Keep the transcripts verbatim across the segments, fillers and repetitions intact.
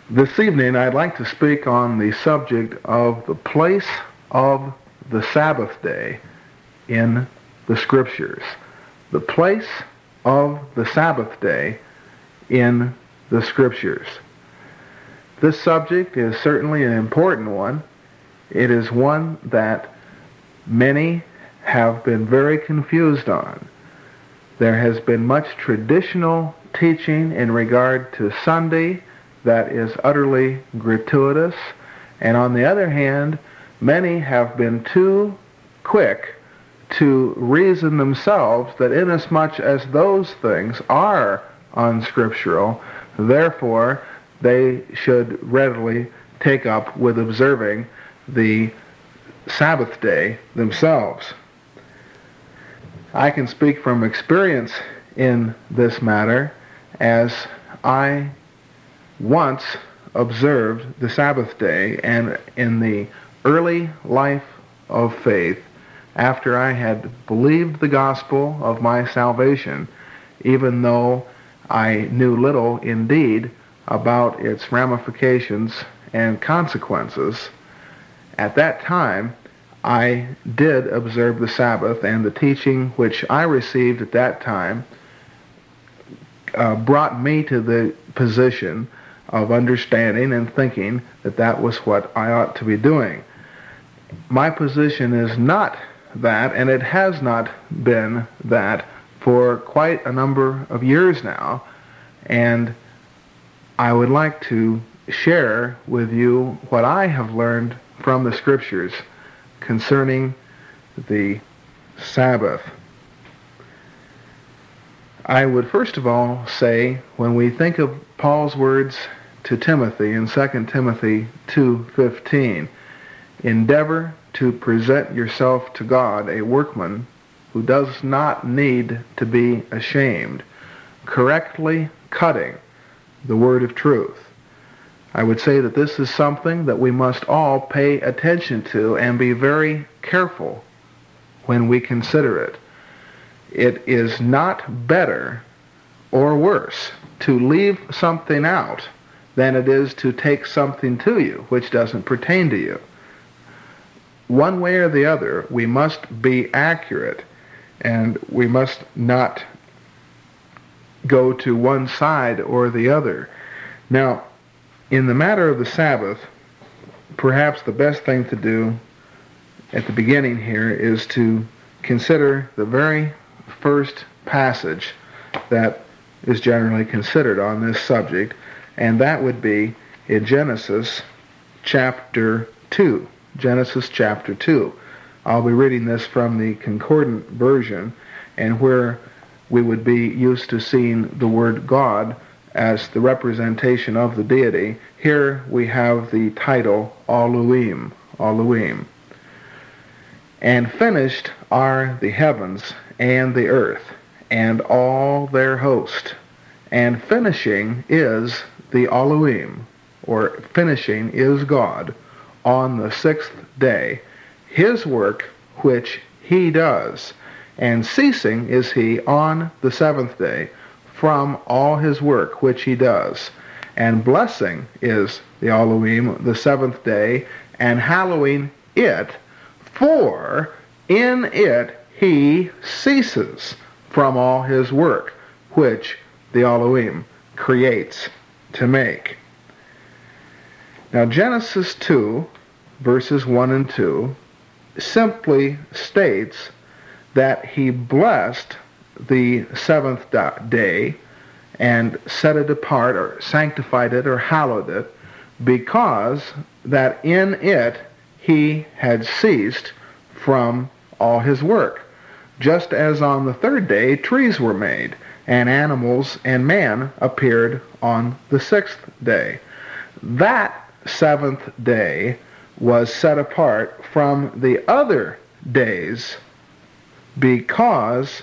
This evening I'd like to speak on the subject of the place of the Sabbath day in the Scriptures. The place of the Sabbath day in the Scriptures. This subject is certainly an important one. It is one that many have been very confused on. There has been much traditional teaching in regard to Sunday that is utterly gratuitous, and on the other hand, many have been too quick to reason themselves that inasmuch as those things are unscriptural, therefore they should readily take up with observing the Sabbath day themselves. I can speak from experience in this matter, as I once observed the Sabbath day, and in the early life of faith, after I had believed the gospel of my salvation, even though I knew little indeed about its ramifications and consequences, at that time I did observe the Sabbath, and the teaching which I received at that time uh, brought me to the position of understanding and thinking that that was what I ought to be doing. My position is not that, and it has not been that for quite a number of years now, and I would like to share with you what I have learned from the Scriptures concerning the Sabbath. I would first of all say, when we think of Paul's words to Timothy in Second Timothy two fifteen, endeavor to present yourself to God a workman who does not need to be ashamed, correctly cutting the word of truth. I would say that this is something that we must all pay attention to and be very careful when we consider it. It is not better or worse to leave something out than it is to take something to you which doesn't pertain to you. One way or the other, we must be accurate, and we must not go to one side or the other. Now, in the matter of the Sabbath, perhaps the best thing to do at the beginning here is to consider the very first passage that is generally considered on this subject, and that would be in Genesis chapter two. Genesis chapter two. I'll be reading this from the Concordant version, and where we would be used to seeing the word God as the representation of the deity, here we have the title Elohim, Elohim. And finished are the heavens and the earth, and all their host. And finishing is the Elohim, or finishing is God, on the sixth day, his work which he does, and ceasing is he on the seventh day from all his work which he does. And blessing is the Elohim the seventh day, and hallowing it, for in it he ceases from all his work which the Elohim creates to make. Now Genesis two, verses one and two, simply states that he blessed the seventh day and set it apart, or sanctified it, or hallowed it, because that in it he had ceased from all his work. Just as on the third day trees were made, and animals and man appeared on the sixth day. That seventh day was set apart from the other days because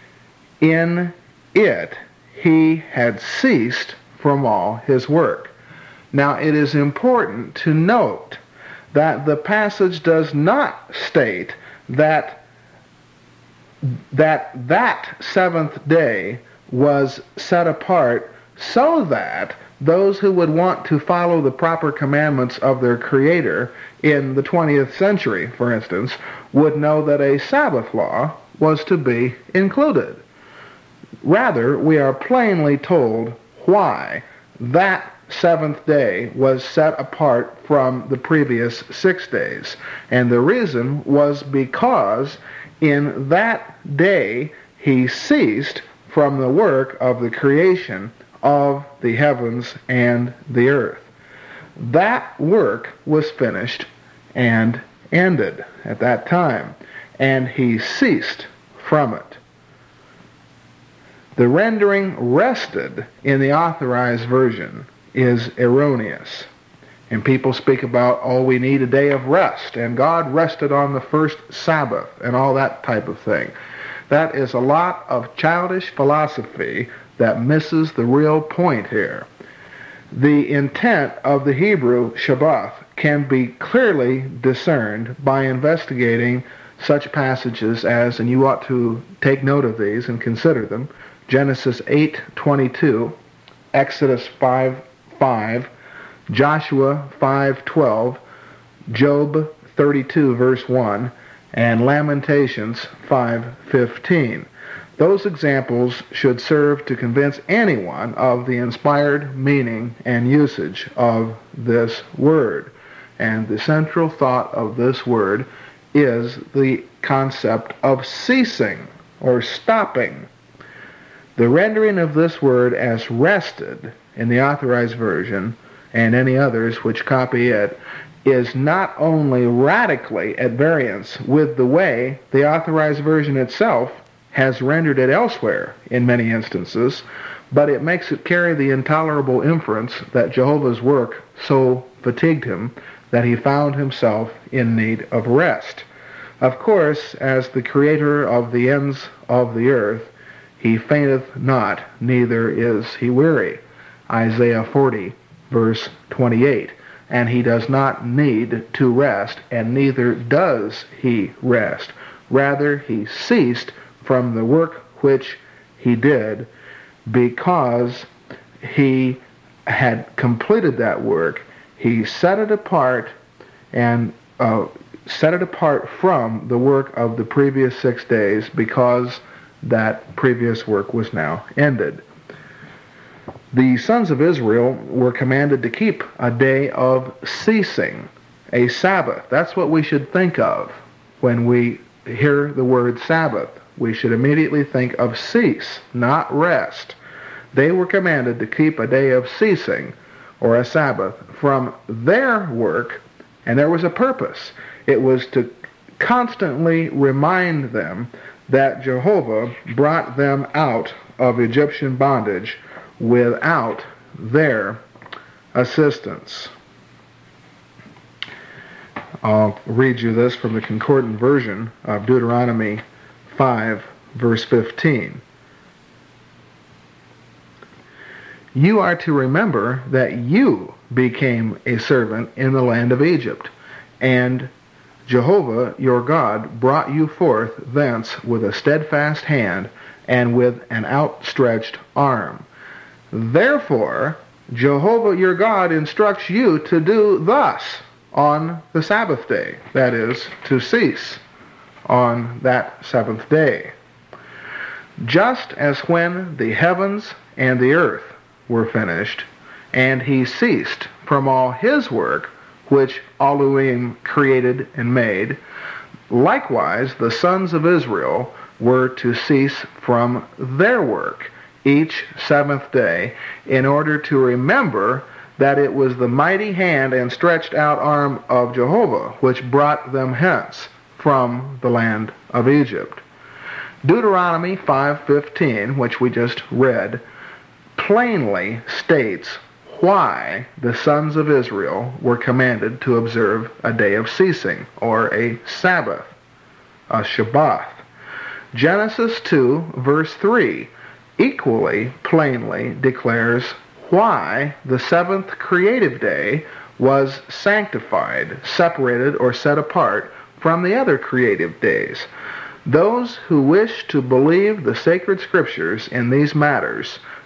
in it he had ceased from all his work. Now it is important to note that the passage does not state that that that seventh day was set apart so that those who would want to follow the proper commandments of their Creator in the twentieth century, for instance, would know that a Sabbath law was to be included. Rather, we are plainly told why that seventh day was set apart from the previous six days. And the reason was because in that day he ceased from the work of the creation of the heavens and the earth. That work was finished and ended at that time, and he ceased from it. The rendering rested in the Authorized Version is erroneous. And people speak about, oh, we need a day of rest, and God rested on the first Sabbath, and all that type of thing. That is a lot of childish philosophy that misses the real point here. The intent of the Hebrew Shabbat can be clearly discerned by investigating such passages as, and you ought to take note of these and consider them, Genesis eight twenty-two, Exodus five five, Joshua five twelve, Job thirty-two verse one, and Lamentations five fifteen. Those examples should serve to convince anyone of the inspired meaning and usage of this word. And the central thought of this word is the concept of ceasing or stopping. The rendering of this word as rested in the Authorized Version and any others which copy it is not only radically at variance with the way the Authorized Version itself has rendered it elsewhere in many instances, but it makes it carry the intolerable inference that Jehovah's work so fatigued him that he found himself in need of rest. Of course, as the Creator of the ends of the earth, he fainteth not, neither is he weary. Isaiah forty, verse twenty-eight. And he does not need to rest, and neither does he rest. Rather, he ceased from the work which he did because he had completed that work. He set it apart and uh, set it apart from the work of the previous six days because that previous work was now ended. The sons of Israel were commanded to keep a day of ceasing, a Sabbath. That's what we should think of when we hear the word Sabbath. We should immediately think of cease, not rest. They were commanded to keep a day of ceasing, or a Sabbath, from their work, and there was a purpose. It was to constantly remind them that Jehovah brought them out of Egyptian bondage without their assistance. I'll read you this from the Concordant Version of Deuteronomy five, verse fifteen. You are to remember that you became a servant in the land of Egypt, and Jehovah your God brought you forth thence with a steadfast hand and with an outstretched arm. Therefore, Jehovah your God instructs you to do thus on the Sabbath day, that is, to cease on that seventh day. Just as when the heavens and the earth were finished, and he ceased from all his work, which Elohim created and made, likewise the sons of Israel were to cease from their work each seventh day, in order to remember that it was the mighty hand and stretched out arm of Jehovah which brought them hence from the land of Egypt. Deuteronomy five fifteen, which we just read, plainly states why the sons of Israel were commanded to observe a day of ceasing, or a Sabbath, a Shabbat. Genesis two, verse three, equally plainly declares why the seventh creative day was sanctified, separated, or set apart from the other creative days. Those who wish to believe the sacred scriptures in these matters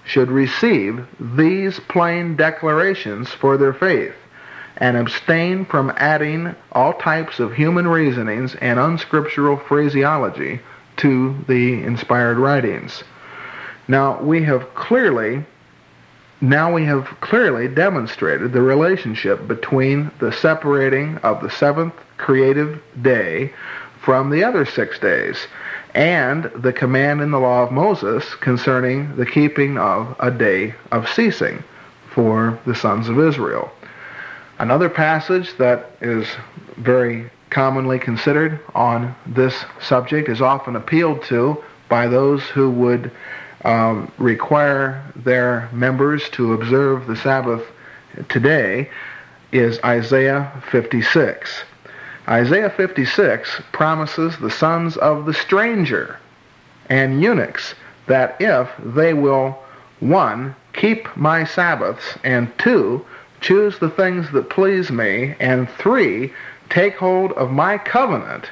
should receive these plain declarations for their faith, and abstain from adding all types of human reasonings and unscriptural phraseology to the inspired writings. Now we have clearly now we have clearly demonstrated the relationship between the separating of the seventh creative day from the other six days, and the command in the law of Moses concerning the keeping of a day of ceasing for the sons of Israel. Another passage that is very commonly considered on this subject, is often appealed to by those who would um, require their members to observe the Sabbath today, is Isaiah fifty-six. Isaiah fifty-six promises the sons of the stranger and eunuchs that if they will, one, keep my Sabbaths, and two, choose the things that please me, and three, take hold of my covenant,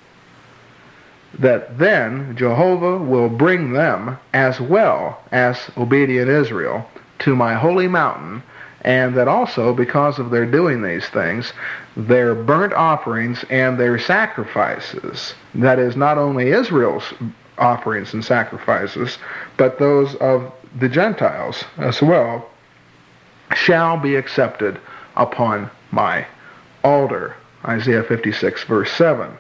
that then Jehovah will bring them, as well as obedient Israel, to my holy mountain, and that also, because of their doing these things, their burnt offerings and their sacrifices, that is, not only Israel's offerings and sacrifices, but those of the Gentiles as well, shall be accepted upon my altar. Isaiah fifty-six, verse seven.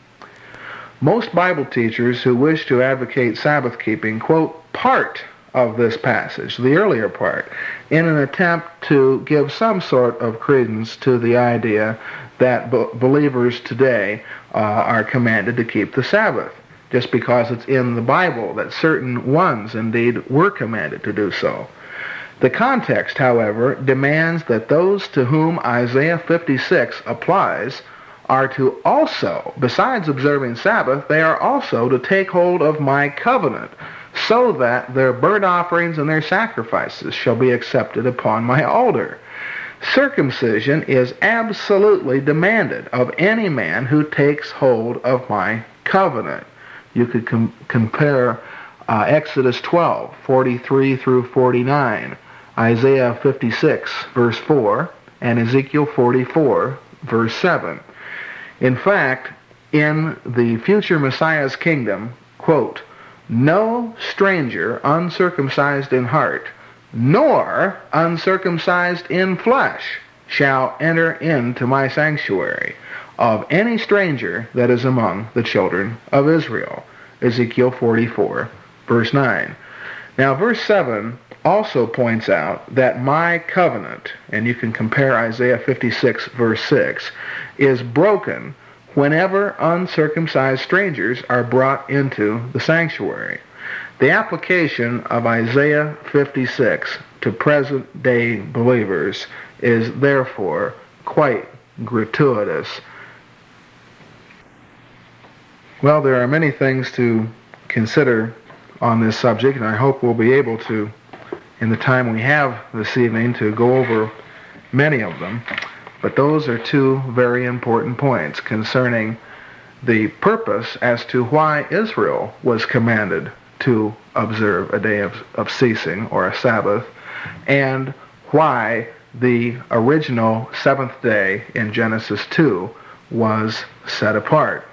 Most Bible teachers who wish to advocate Sabbath keeping quote part of this passage, the earlier part, in an attempt to give some sort of credence to the idea that b- believers today uh, are commanded to keep the Sabbath, just because it's in the Bible that certain ones indeed were commanded to do so. The context, however, demands that those to whom Isaiah fifty-six applies are to also, besides observing Sabbath, they are also to take hold of my covenant, so that their burnt offerings and their sacrifices shall be accepted upon my altar. Circumcision is absolutely demanded of any man who takes hold of my covenant. You could com- compare uh, Exodus twelve, forty-three through forty-nine, Isaiah fifty-six, verse four, and Ezekiel forty-four, verse seven. In fact, in the future Messiah's kingdom, quote, no stranger uncircumcised in heart, nor uncircumcised in flesh, shall enter into my sanctuary, of any stranger that is among the children of Israel. Ezekiel forty-four, verse nine. Now, verse seven also points out that my covenant, and you can compare Isaiah fifty-six, verse six, is broken whenever uncircumcised strangers are brought into the sanctuary. The application of Isaiah fifty-six to present-day believers is therefore quite gratuitous. Well, there are many things to consider on this subject, and I hope we'll be able to, in the time we have this evening, to go over many of them. But those are two very important points concerning the purpose as to why Israel was commanded to observe a day of, of ceasing, or a Sabbath, and why the original seventh day in Genesis two was set apart.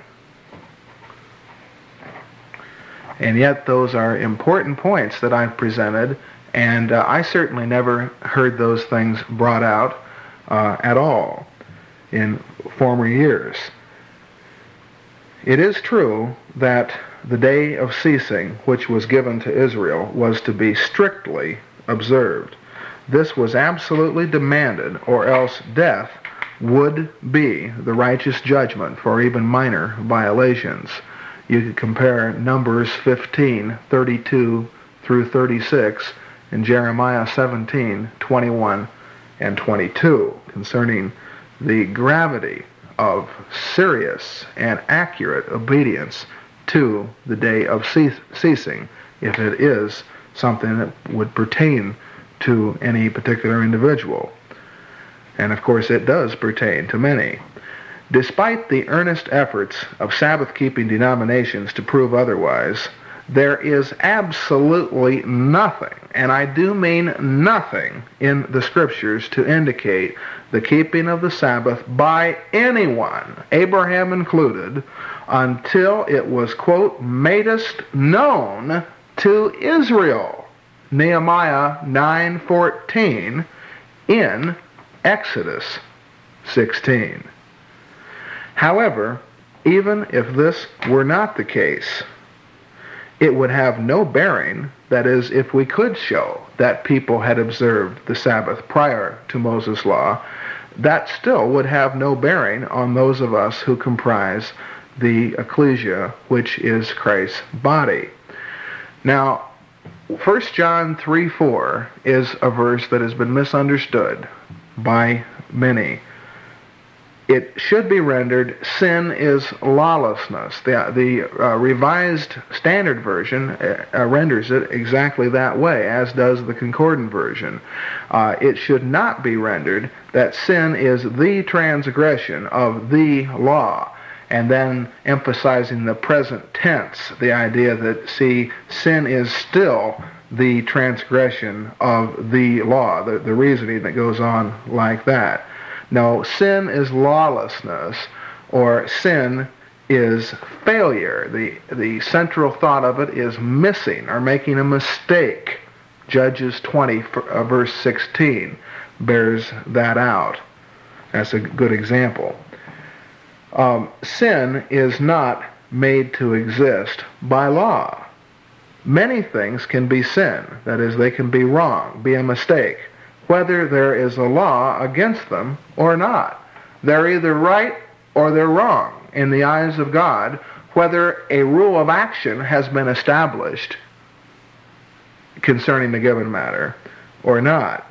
And yet those are important points that I've presented, and uh, I certainly never heard those things brought out uh, at all in former years. It is true that the day of ceasing, which was given to Israel, was to be strictly observed. This was absolutely demanded, or else death would be the righteous judgment for even minor violations. You could compare Numbers fifteen, thirty-two through thirty-six, and Jeremiah seventeen, twenty-one and twenty-two, concerning the gravity of serious and accurate obedience to the day of ceasing, if it is something that would pertain to any particular individual. And of course it does pertain to many. Despite the earnest efforts of Sabbath-keeping denominations to prove otherwise, There is absolutely nothing, and I do mean nothing, in the Scriptures to indicate the keeping of the Sabbath by anyone, Abraham included, until it was, quote, madest known to Israel. Nehemiah nine fourteen in Exodus sixteen. However, even if this were not the case, it would have no bearing, that is, if we could show that people had observed the Sabbath prior to Moses' law, that still would have no bearing on those of us who comprise the ecclesia, which is Christ's body. Now, First John three four is a verse that has been misunderstood by many. It should be rendered, sin is lawlessness. The, the uh, Revised Standard Version uh, uh, renders it exactly that way, as does the Concordant Version. Uh, it should not be rendered that sin is the transgression of the law, and then emphasizing the present tense, the idea that, see, sin is still the transgression of the law, the, the reasoning that goes on like that. No, sin is lawlessness, or sin is failure. The, the central thought of it is missing or making a mistake. Judges twenty, uh, verse sixteen, bears that out. That's a good example. Um, sin is not made to exist by law. Many things can be sin. That is, they can be wrong, be a mistake, whether there is a law against them or not. They're either right or they're wrong in the eyes of God, whether a rule of action has been established concerning the given matter or not.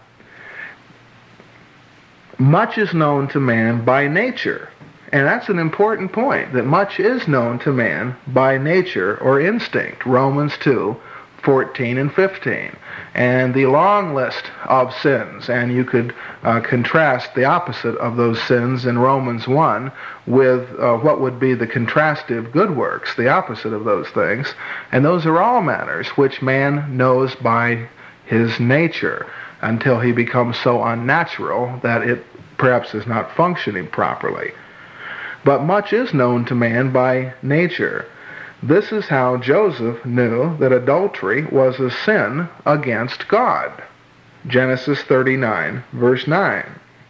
Much is known to man by nature. And that's an important point, that much is known to man by nature or instinct. Romans two, fourteen and fifteen. And the long list of sins, and you could uh, contrast the opposite of those sins in Romans one with uh, what would be the contrastive good works, the opposite of those things. And those are all matters which man knows by his nature until he becomes so unnatural that it perhaps is not functioning properly. But much is known to man by nature. This is how Joseph knew that adultery was a sin against God. Genesis thirty-nine, verse nine.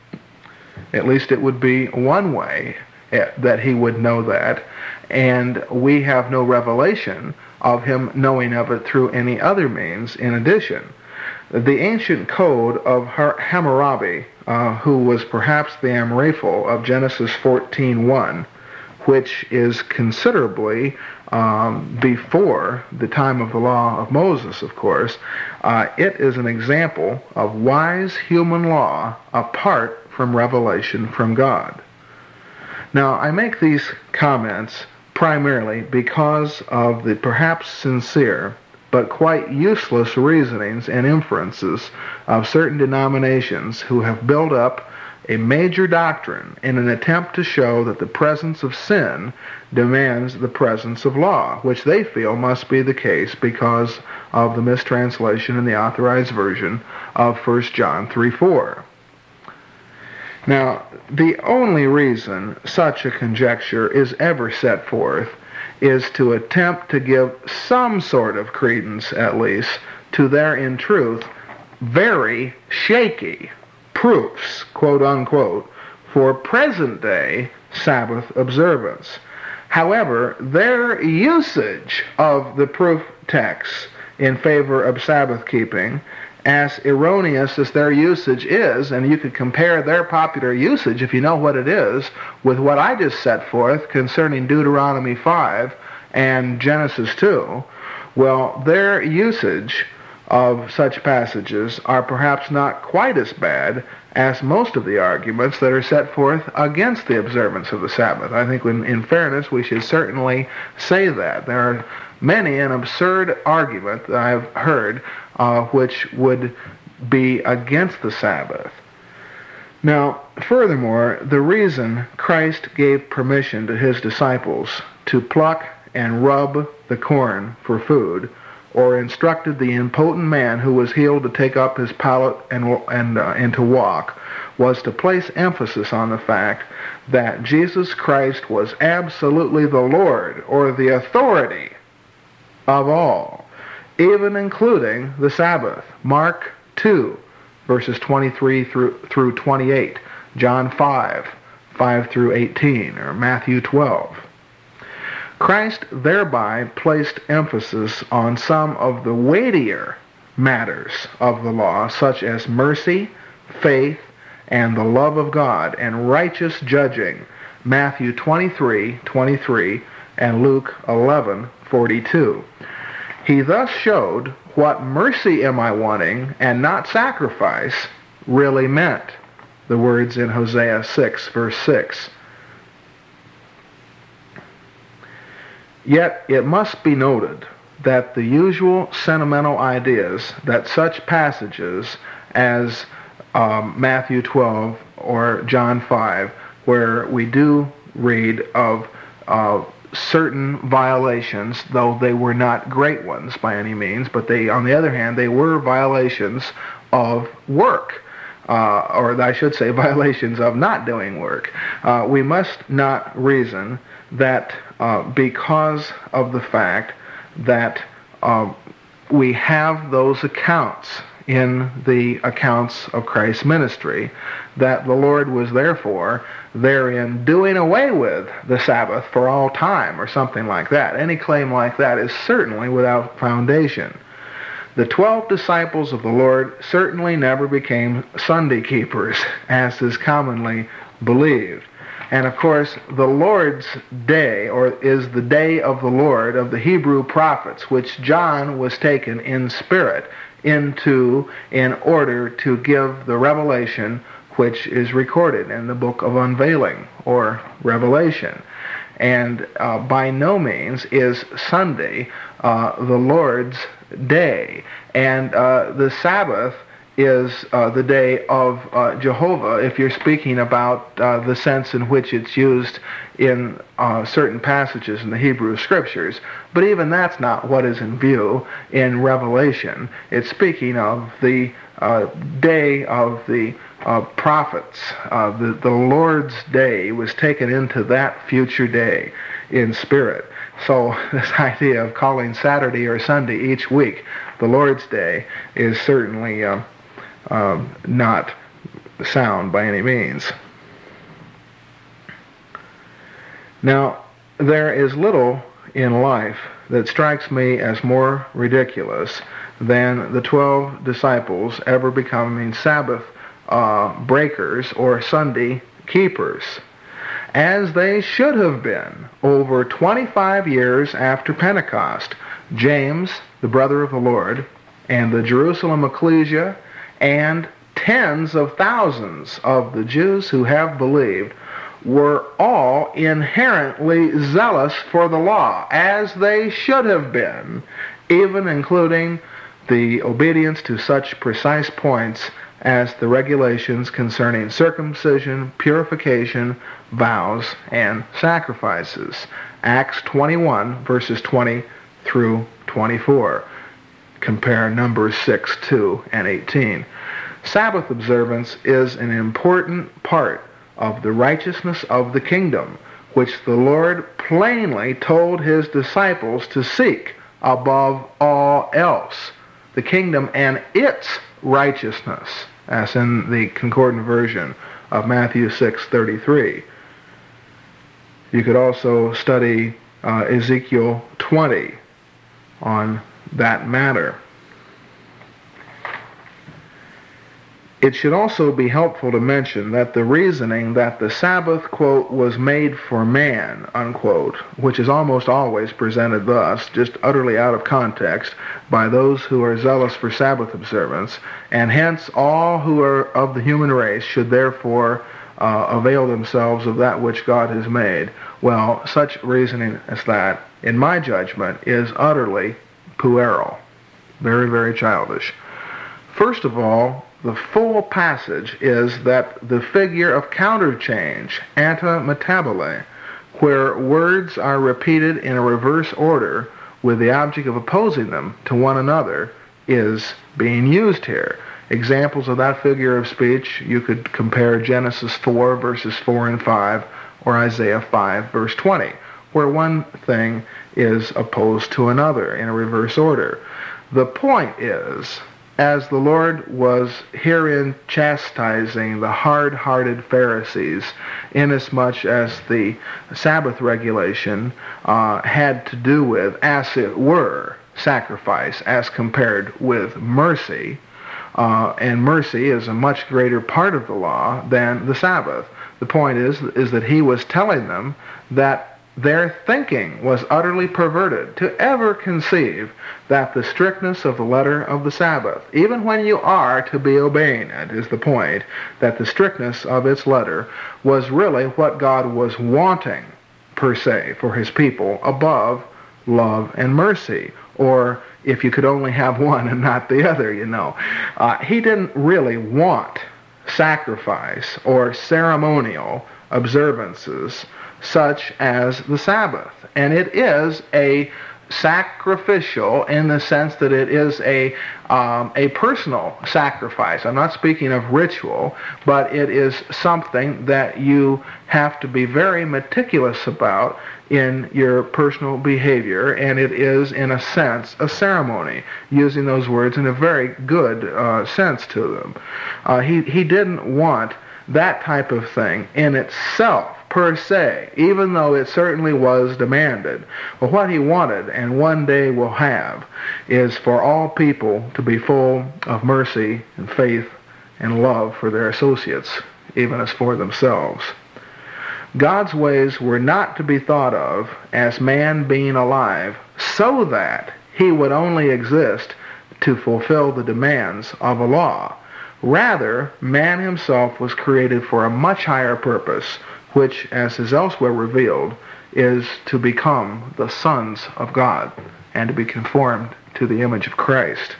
At least it would be one way that he would know that, and we have no revelation of him knowing of it through any other means in addition. The ancient code of Hammurabi, uh, who was perhaps the Amraphel of Genesis fourteen one, which is considerably um, before the time of the law of Moses, of course, uh, it is an example of wise human law apart from revelation from God. Now, I make these comments primarily because of the perhaps sincere but quite useless reasonings and inferences of certain denominations who have built up a major doctrine in an attempt to show that the presence of sin demands the presence of law, which they feel must be the case because of the mistranslation in the Authorized Version of First John three four. Now, the only reason such a conjecture is ever set forth is to attempt to give some sort of credence, at least, to their, in truth, very shaky proofs, quote unquote, for present-day Sabbath observance. However, their usage of the proof texts in favor of Sabbath keeping, as erroneous as their usage is, and you could compare their popular usage, if you know what it is, with what I just set forth concerning Deuteronomy five and Genesis two, well, their usage of such passages are perhaps not quite as bad as most of the arguments that are set forth against the observance of the Sabbath. I think in, in fairness, we should certainly say that. There are many an absurd argument that I've heard uh, which would be against the Sabbath. Now, furthermore, the reason Christ gave permission to his disciples to pluck and rub the corn for food, or instructed the impotent man who was healed to take up his pallet and, and, uh, and to walk, was to place emphasis on the fact that Jesus Christ was absolutely the Lord, or the authority of all, even including the Sabbath. Mark two, verses twenty-three through, through twenty-eight, John five, five through eighteen, or Matthew twelve. Christ thereby placed emphasis on some of the weightier matters of the law, such as mercy, faith, and the love of God, and righteous judging, Matthew twenty-three, twenty-three, and Luke eleven, forty-two. He thus showed what mercy am I wanting and not sacrifice really meant. The words in Hosea six, verse six. Yet it must be noted that the usual sentimental ideas that such passages as um, Matthew twelve or John five, where we do read of uh, certain violations, though they were not great ones by any means, but they, on the other hand, they were violations of work. Uh, or I should say violations of not doing work. Uh, we must not reason that uh, because of the fact that uh, we have those accounts in the accounts of Christ's ministry, that the Lord was therefore therein doing away with the Sabbath for all time, or something like that. Any claim like that is certainly without foundation. The twelve disciples of the Lord certainly never became Sunday keepers, as is commonly believed. And of course, the Lord's day, or is the day of the Lord of the Hebrew prophets, which John was taken in spirit into in order to give the revelation which is recorded in the book of Unveiling, or Revelation. And uh, by no means is Sunday uh, the Lord's day. And uh, the Sabbath is uh, the day of uh, Jehovah, if you're speaking about uh, the sense in which it's used in uh, certain passages in the Hebrew Scriptures. But even that's not what is in view in Revelation. It's speaking of the uh, day of the uh, prophets. Uh, the, the Lord's day was taken into that future day in spirit. So this idea of calling Saturday or Sunday each week the Lord's day is certainly uh, uh, not sound by any means. Now, there is little in life that strikes me as more ridiculous than the twelve disciples ever becoming Sabbath uh, breakers or Sunday keepers, as they should have been over twenty-five years after Pentecost. James, the brother of the Lord, and the Jerusalem ecclesia, and tens of thousands of the Jews who have believed, were all inherently zealous for the law, as they should have been, even including the obedience to such precise points as the regulations concerning circumcision, purification, vows, and sacrifices. Acts twenty-one, verses twenty through twenty-four. Compare Numbers six, two, and eighteen. Sabbath observance is an important part of the righteousness of the kingdom, which the Lord plainly told his disciples to seek above all else. The kingdom and its righteousness, as in the concordant version of Matthew six thirty-three. You could also study uh, Ezekiel twenty on that matter. It should also be helpful to mention that the reasoning that the Sabbath, quote, was made for man, unquote, which is almost always presented thus, just utterly out of context, by those who are zealous for Sabbath observance, and hence all who are of the human race should therefore uh, avail themselves of that which God has made. Well, such reasoning as that, in my judgment, is utterly puerile, very, very childish. First of all, the full passage is that the figure of counterchange, anta metabole, where words are repeated in a reverse order, with the object of opposing them to one another is being used here. Examples of that figure of speech, you could compare Genesis four, verses four and five, or Isaiah five, verse twenty, where one thing is opposed to another in a reverse order. The point is, as the Lord was herein chastising the hard-hearted Pharisees, inasmuch as the Sabbath regulation uh, had to do with, as it were, sacrifice as compared with mercy, uh, and mercy is a much greater part of the law than the Sabbath. The point is, is that he was telling them that their thinking was utterly perverted to ever conceive that the strictness of the letter of the Sabbath, even when you are to be obeying it, is the point, that the strictness of its letter was really what God was wanting, per se, for his people, above love and mercy. Or if you could only have one and not the other, you know. Uh, he didn't really want sacrifice or ceremonial observances such as the Sabbath. And it is a sacrificial in the sense that it is a um, a personal sacrifice. I'm not speaking of ritual, but it is something that you have to be very meticulous about in your personal behavior, and it is, in a sense, a ceremony, using those words in a very good uh, sense to them. Uh, he, he didn't want that type of thing in itself, per se, even though it certainly was demanded. But what he wanted, and one day will have, is for all people to be full of mercy and faith and love for their associates, even as for themselves. God's ways were not to be thought of as man being alive so that he would only exist to fulfill the demands of a law. Rather, man himself was created for a much higher purpose, which, as is elsewhere revealed, is to become the sons of God and to be conformed to the image of Christ.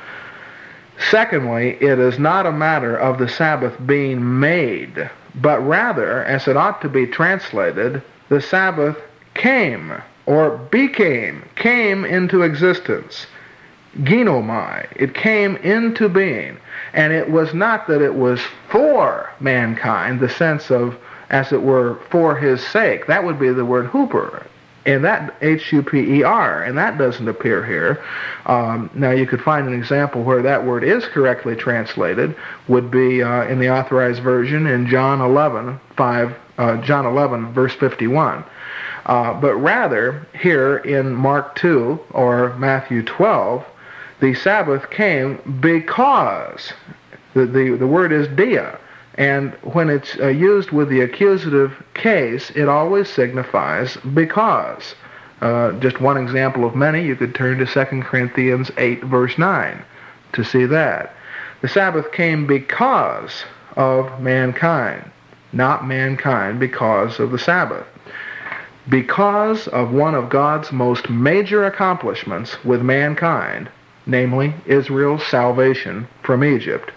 Secondly, it is not a matter of the Sabbath being made, but rather, as it ought to be translated, the Sabbath came, or became, came into existence. Ginomai, it came into being. And it was not that it was for mankind, the sense of, as it were, for his sake. That would be the word huper, and that H U P E R, and that doesn't appear here. Um, now you could find an example where that word is correctly translated, would be uh, in the Authorized Version in John eleven, five, uh, John eleven, verse fifty-one. Uh, but rather, here in Mark two or Matthew twelve, the Sabbath came because, the, the, the word is dia, and when it's uh, used with the accusative case, it always signifies because. Uh, just one example of many, you could turn to Second Corinthians eight, verse nine, to see that. The Sabbath came because of mankind, not mankind because of the Sabbath. Because of one of God's most major accomplishments with mankind, namely Israel's salvation from Egypt,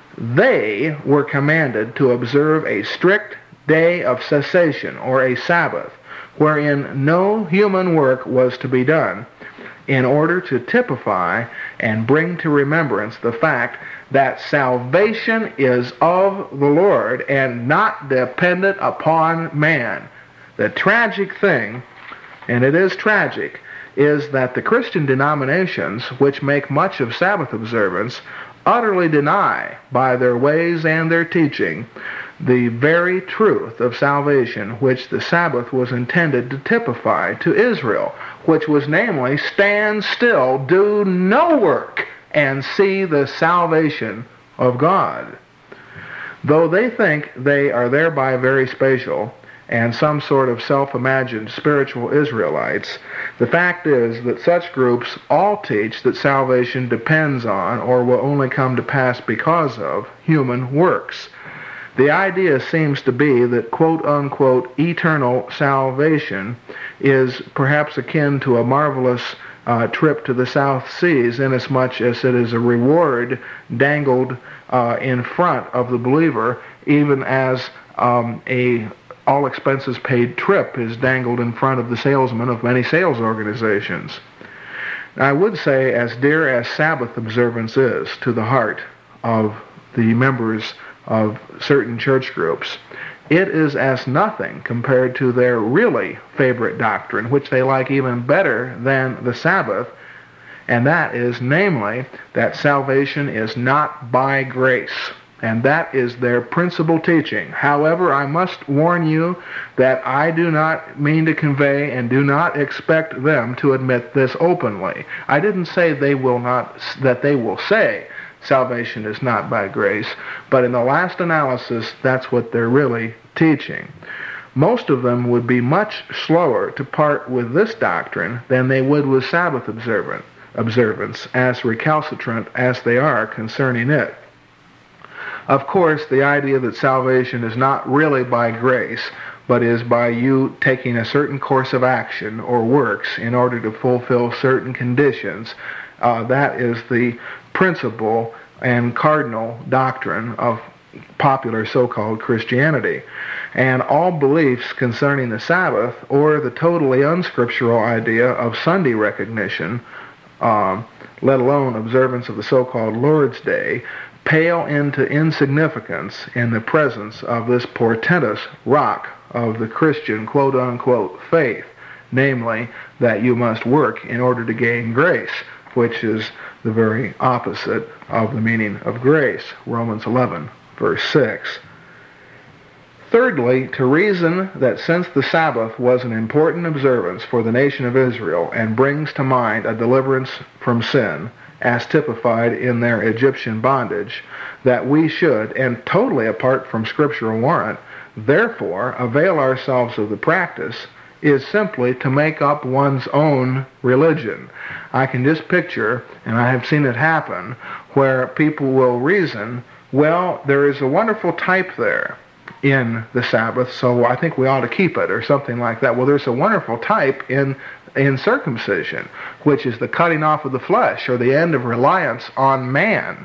they were commanded to observe a strict day of cessation, or a Sabbath, wherein no human work was to be done, in order to typify and bring to remembrance the fact that salvation is of the Lord and not dependent upon man. The tragic thing, and it is tragic, is that the Christian denominations, which make much of Sabbath observance, utterly deny by their ways and their teaching the very truth of salvation which the Sabbath was intended to typify to Israel, which was namely, stand still, do no work, and see the salvation of God. Though they think they are thereby very special, and some sort of self-imagined spiritual Israelites, the fact is that such groups all teach that salvation depends on, or will only come to pass because of, human works. The idea seems to be that quote-unquote eternal salvation is perhaps akin to a marvelous uh, trip to the South Seas, inasmuch as it is a reward dangled uh, in front of the believer, even as um, a all expenses paid trip is dangled in front of the salesman of many sales organizations. I would say, as dear as Sabbath observance is to the heart of the members of certain church groups, it is as nothing compared to their really favorite doctrine, which they like even better than the Sabbath, and that is, namely, that salvation is not by grace. And that is their principal teaching. However, I must warn you that I do not mean to convey and do not expect them to admit this openly. I didn't say they will not, that they will say salvation is not by grace, but in the last analysis, that's what they're really teaching. Most of them would be much slower to part with this doctrine than they would with Sabbath observance, observance, as recalcitrant as they are concerning it. Of course, the idea that salvation is not really by grace, but is by you taking a certain course of action or works in order to fulfill certain conditions, uh, that is the principal and cardinal doctrine of popular so-called Christianity. And all beliefs concerning the Sabbath or the totally unscriptural idea of Sunday recognition, um, let alone observance of the so-called Lord's Day, pale into insignificance in the presence of this portentous rock of the Christian quote-unquote faith, namely that you must work in order to gain grace, which is the very opposite of the meaning of grace, Romans eleven, verse six. Thirdly, to reason that since the Sabbath was an important observance for the nation of Israel and brings to mind a deliverance from sin, as typified in their Egyptian bondage, that we should, and totally apart from scriptural warrant, therefore avail ourselves of the practice, is simply to make up one's own religion. I can just picture, and I have seen it happen, where people will reason, well, there is a wonderful type there in the Sabbath, so I think we ought to keep it, or something like that. Well, there's a wonderful type in in circumcision, which is the cutting off of the flesh, or the end of reliance on man.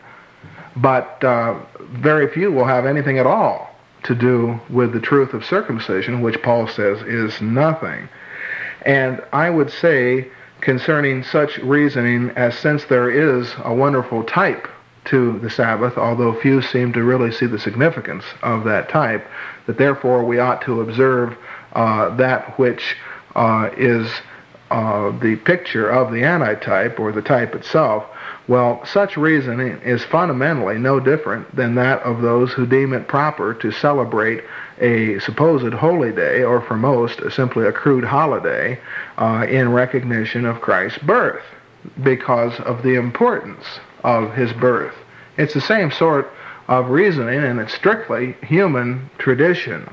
But uh, very few will have anything at all to do with the truth of circumcision, which Paul says is nothing. And I would say, concerning such reasoning, as since there is a wonderful type to the Sabbath, although few seem to really see the significance of that type, that therefore we ought to observe uh, that which uh, is uh, the picture of the antitype, or the type itself. Well, such reasoning is fundamentally no different than that of those who deem it proper to celebrate a supposed holy day, or for most simply a crude holiday, uh, in recognition of Christ's birth, because of the importance of his birth. It's the same sort of reasoning, and it's strictly human tradition.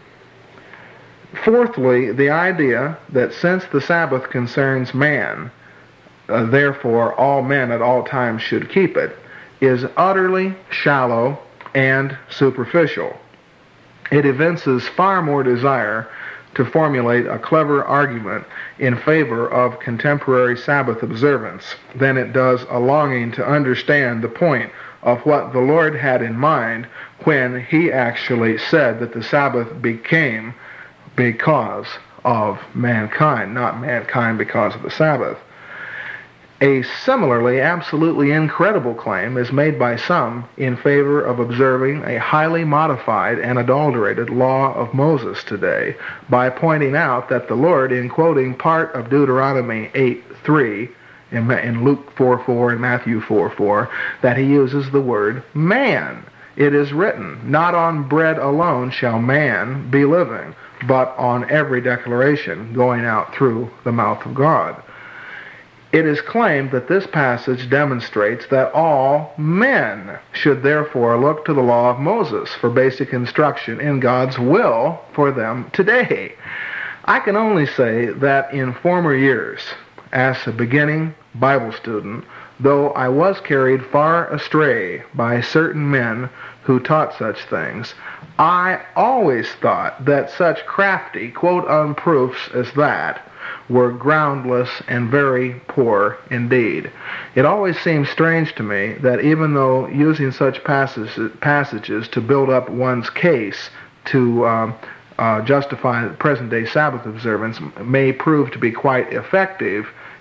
Fourthly, the idea that since the Sabbath concerns man, uh, therefore all men at all times should keep it, is utterly shallow and superficial. It evinces far more desire to formulate a clever argument in favor of contemporary Sabbath observance than it does a longing to understand the point of what the Lord had in mind when he actually said that the Sabbath became because of mankind, not mankind because of the Sabbath. A similarly absolutely incredible claim is made by some in favor of observing a highly modified and adulterated law of Moses today by pointing out that the Lord, in quoting part of Deuteronomy eight three, in, in Luke four four and Matthew four four, that he uses the word man. It is written, not on bread alone shall man be living, but on every declaration going out through the mouth of God. It is claimed that this passage demonstrates that all men should therefore look to the law of Moses for basic instruction in God's will for them today. I can only say that in former years, as a beginning Bible student, though I was carried far astray by certain men who taught such things, I always thought that such crafty quote-unproofs as that were groundless and very poor indeed. It always seemed strange to me that even though using such passages, passages to build up one's case to um, uh, justify present-day Sabbath observance may prove to be quite effective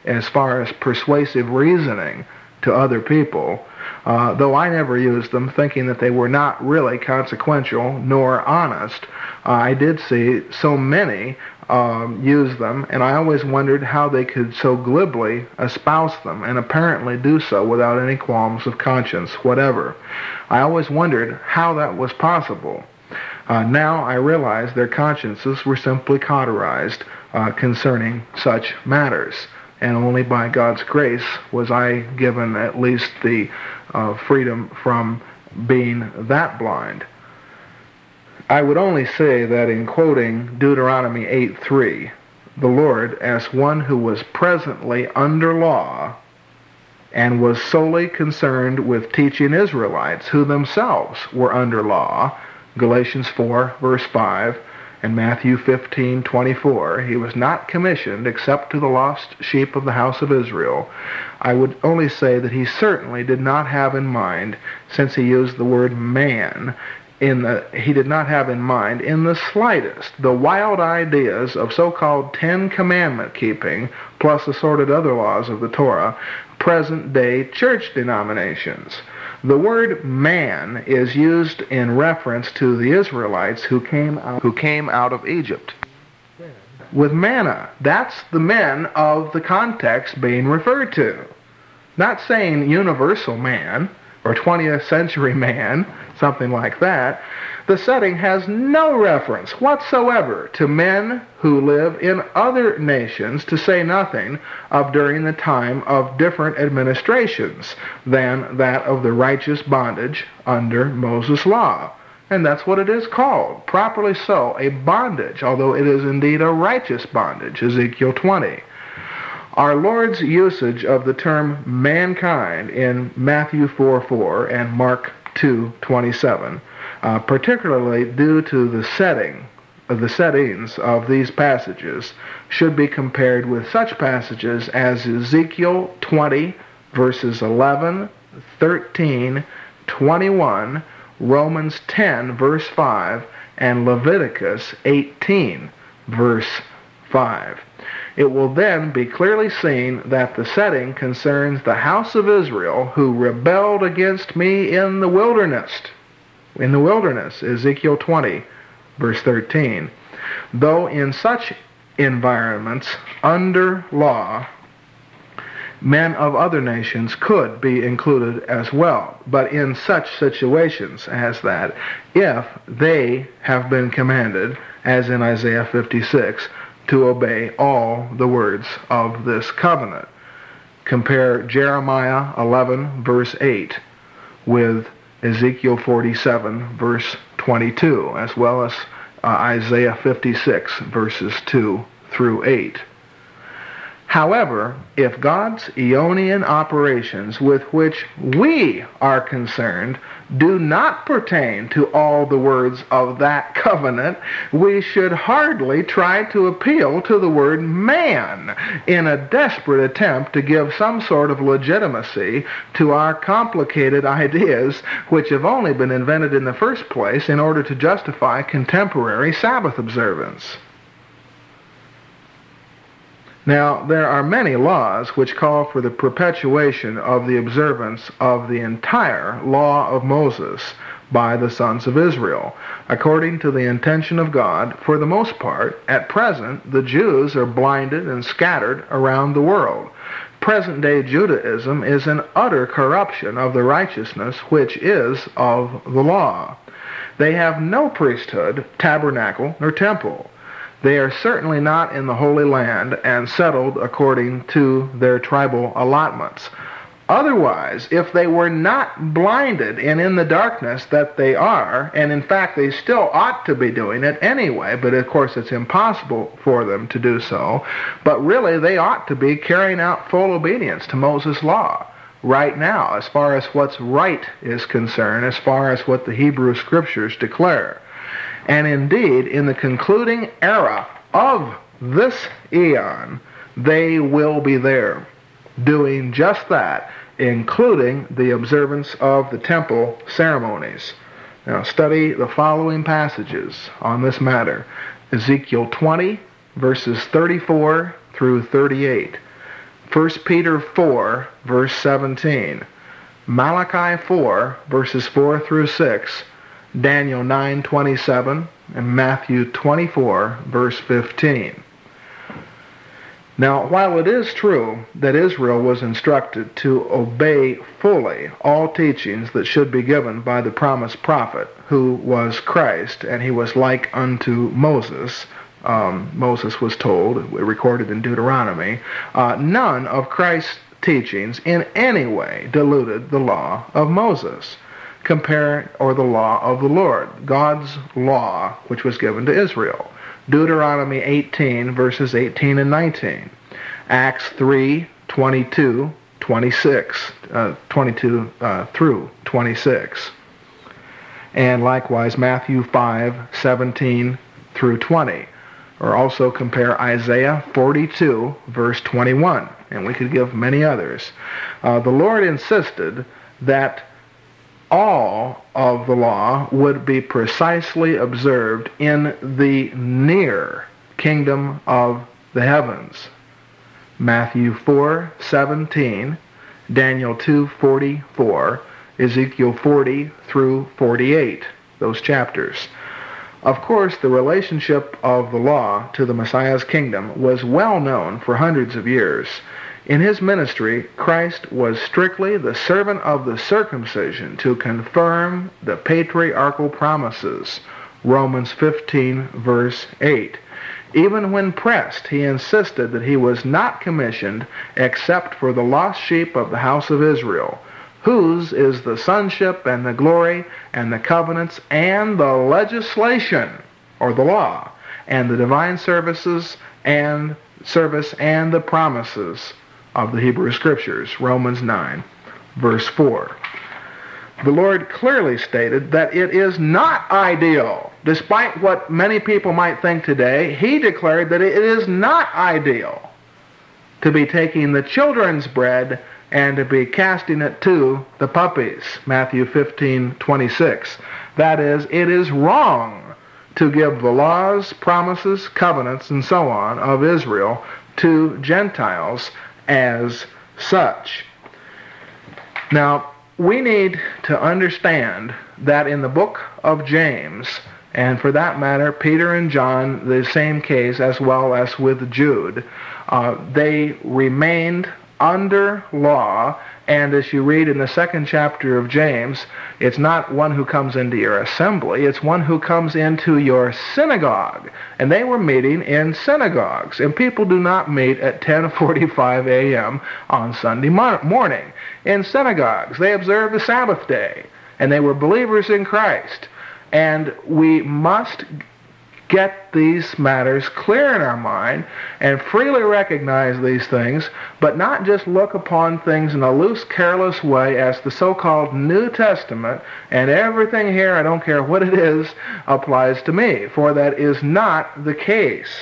as far as persuasive reasoning to other people, uh, though I never used them, thinking that they were not really consequential nor honest. Uh, I did see so many um, use them, and I always wondered how they could so glibly espouse them, and apparently do so without any qualms of conscience whatever. I always wondered how that was possible. Uh, now I realize their consciences were simply cauterized uh, concerning such matters, and only by God's grace was I given at least the uh, freedom from being that blind. I would only say that in quoting Deuteronomy eight three, the Lord, as one who was presently under law and was solely concerned with teaching Israelites who themselves were under law, Galatians four verse five, and Matthew fifteen twenty-four, he was not commissioned except to the lost sheep of the house of Israel. I would only say that he certainly did not have in mind, since he used the word man, in the, he did not have in mind in the slightest the wild ideas of so-called Ten Commandment keeping, plus assorted other laws of the Torah, present-day church denominations. The word man is used in reference to the Israelites who came out, who came out of Egypt with manna. That's the men of the context being referred to. Not saying universal man or twentieth century man, something like that. The setting has no reference whatsoever to men who live in other nations, to say nothing of during the time of different administrations than that of the righteous bondage under Moses' law. And that's what it is called, properly so, a bondage, although it is indeed a righteous bondage, Ezekiel twenty. Our Lord's usage of the term mankind in Matthew four four and Mark two twenty-seven, uh, particularly due to the setting, of the settings of these passages, should be compared with such passages as Ezekiel twenty verses eleven, thirteen, twenty-one, Romans ten verse five, and Leviticus eighteen verse five. It will then be clearly seen that the setting concerns the house of Israel who rebelled against me in the wilderness. In the wilderness, Ezekiel twenty, verse thirteen. Though in such environments, under law, men of other nations could be included as well, but in such situations as that, if they have been commanded, as in Isaiah fifty-six, to obey all the words of this covenant. Compare Jeremiah eleven, verse eight, with Ezekiel forty-seven, verse twenty-two, as well as uh, Isaiah fifty-six, verses two through eight. However, if God's Aeonian operations with which we are concerned do not pertain to all the words of that covenant, we should hardly try to appeal to the word man in a desperate attempt to give some sort of legitimacy to our complicated ideas which have only been invented in the first place in order to justify contemporary Sabbath observance. Now, there are many laws which call for the perpetuation of the observance of the entire law of Moses by the sons of Israel. According to the intention of God, for the most part, at present, the Jews are blinded and scattered around the world. Present-day Judaism is an utter corruption of the righteousness which is of the law. They have no priesthood, tabernacle, nor temple. They are certainly not in the Holy Land and settled according to their tribal allotments. Otherwise, if they were not blinded and in the darkness that they are, and in fact they still ought to be doing it anyway, but of course it's impossible for them to do so, but really they ought to be carrying out full obedience to Moses' law right now, as far as what's right is concerned, as far as what the Hebrew Scriptures declare. And indeed, in the concluding era of this eon, they will be there, doing just that, including the observance of the temple ceremonies. Now study the following passages on this matter. Ezekiel twenty, verses thirty-four through thirty-eight. First Peter four, verse seventeen, Malachi four, verses four through six, Daniel nine twenty-seven, and Matthew twenty-four, verse fifteen. Now, while it is true that Israel was instructed to obey fully all teachings that should be given by the promised prophet, who was Christ, and he was like unto Moses, um, Moses was told, recorded in Deuteronomy, uh, none of Christ's teachings in any way diluted the law of Moses. Compare, or the law of the Lord, God's law, which was given to Israel. Deuteronomy eighteen, verses eighteen and nineteen. Acts three, twenty-two, twenty-six, uh, twenty-two uh, through twenty-six. And likewise Matthew five, seventeen through twenty. Or also compare Isaiah forty-two, verse twenty-one. And we could give many others. Uh, the Lord insisted that all of the law would be precisely observed in the near kingdom of the heavens. Matthew four, seventeen, Daniel two, forty-four, Ezekiel forty through forty-eight, those chapters. Of course, the relationship of the law to the Messiah's kingdom was well known for hundreds of years. In his ministry, Christ was strictly the servant of the circumcision to confirm the patriarchal promises. Romans fifteen, verse eight. Even when pressed, he insisted that he was not commissioned except for the lost sheep of the house of Israel, whose is the sonship and the glory and the covenants and the legislation, or the law, and the divine services and service and the promises of the Hebrew Scriptures, Romans nine, verse four. The Lord clearly stated that it is not ideal. Despite what many people might think today, he declared that it is not ideal to be taking the children's bread and to be casting it to the puppies, Matthew fifteen, twenty-six. That is, it is wrong to give the laws, promises, covenants, and so on of Israel to Gentiles as such. Now, we need to understand that in the book of James, and for that matter, Peter and John, the same case, as well as with Jude, uh, they remained under law, and as you read in the second chapter of James, it's not one who comes into your assembly, it's one who comes into your synagogue. And they were meeting in synagogues, and people do not meet at ten forty-five a.m. on Sunday morning. In synagogues, they observed the Sabbath day, and they were believers in Christ. And we must get these matters clear in our mind and freely recognize these things, but not just look upon things in a loose, careless way as the so-called New Testament, and everything here, I don't care what it is, applies to me, for that is not the case.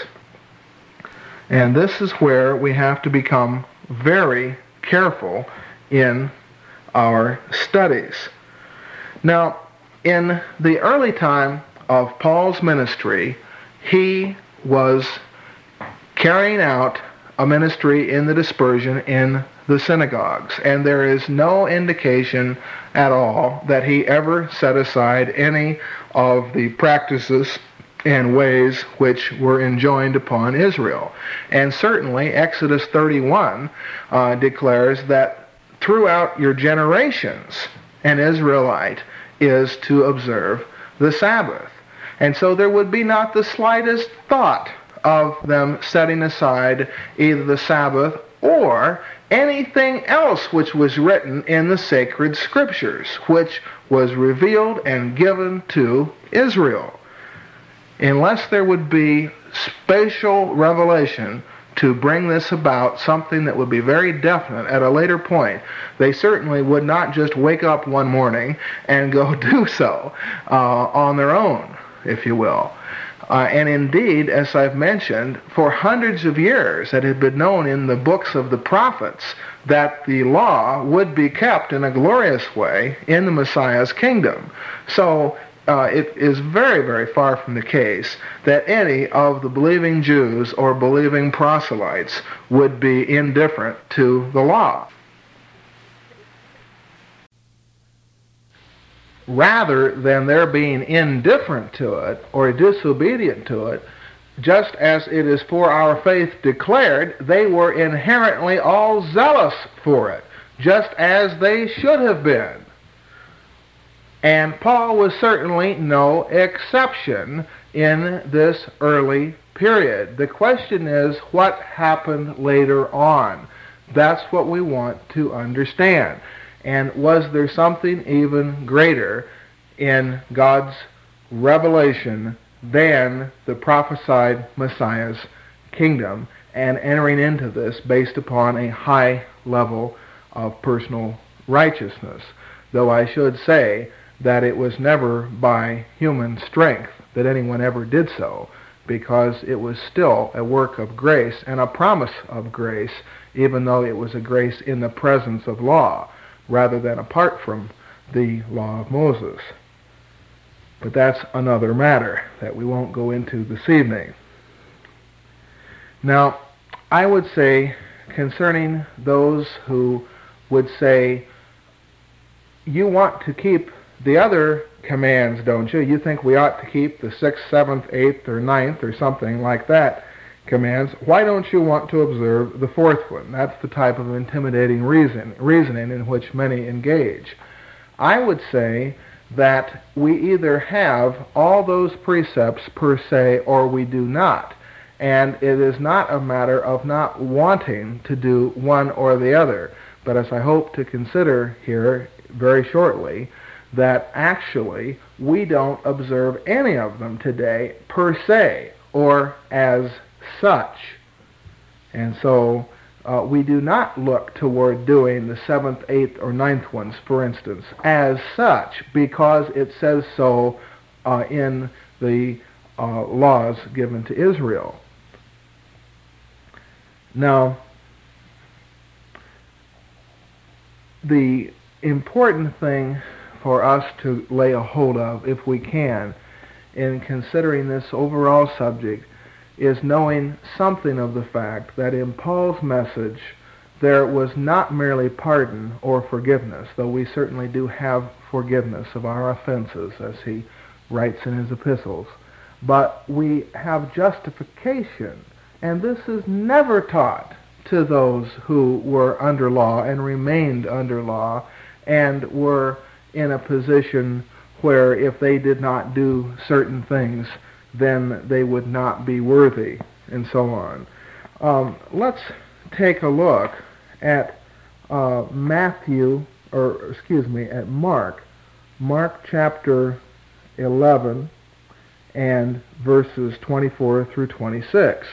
And this is where we have to become very careful in our studies. Now, in the early time of Paul's ministry, he was carrying out a ministry in the dispersion in the synagogues, and there is no indication at all that he ever set aside any of the practices and ways which were enjoined upon Israel. And certainly Exodus thirty-one uh, declares that throughout your generations an Israelite is to observe the Sabbath. And so there would be not the slightest thought of them setting aside either the Sabbath or anything else which was written in the sacred scriptures, which was revealed and given to Israel. Unless there would be spatial revelation to bring this about, something that would be very definite at a later point, they certainly would not just wake up one morning and go do so uh, on their own, if you will. Uh, and indeed, as I've mentioned, for hundreds of years it had been known in the books of the prophets that the law would be kept in a glorious way in the Messiah's kingdom. So uh, it is very, very far from the case that any of the believing Jews or believing proselytes would be indifferent to the law. Rather than their being indifferent to it or disobedient to it, just as it is for our faith declared, they were inherently all zealous for it, just as they should have been. And Paul was certainly no exception in this early period. The question is, what happened later on? That's what we want to understand. And was there something even greater in God's revelation than the prophesied Messiah's kingdom, and entering into this based upon a high level of personal righteousness? Though I should say that it was never by human strength that anyone ever did so, because it was still a work of grace and a promise of grace, even though it was a grace in the presence of law, rather than apart from the law of Moses. But that's another matter that we won't go into this evening. Now, I would say concerning those who would say, you want to keep the other commands, don't you? You think we ought to keep the sixth, seventh, eighth, or ninth, or something like that commands. Why don't you want to observe the fourth one? That's the type of intimidating reason, reasoning in which many engage. I would say that we either have all those precepts per se or we do not. And it is not a matter of not wanting to do one or the other. But as I hope to consider here very shortly, that actually we don't observe any of them today per se or as such. And so uh, we do not look toward doing the seventh, eighth, or ninth ones, for instance, as such, because it says so uh, in the uh, laws given to Israel. Now, the important thing for us to lay a hold of, if we can, in considering this overall subject, is knowing something of the fact that in Paul's message there was not merely pardon or forgiveness, though we certainly do have forgiveness of our offenses, as he writes in his epistles, but we have justification, and this is never taught to those who were under law and remained under law and were in a position where if they did not do certain things, then they would not be worthy, and so on. Um, let's take a look at uh, Matthew, or excuse me, at Mark, Mark chapter eleven and verses twenty-four through twenty-six.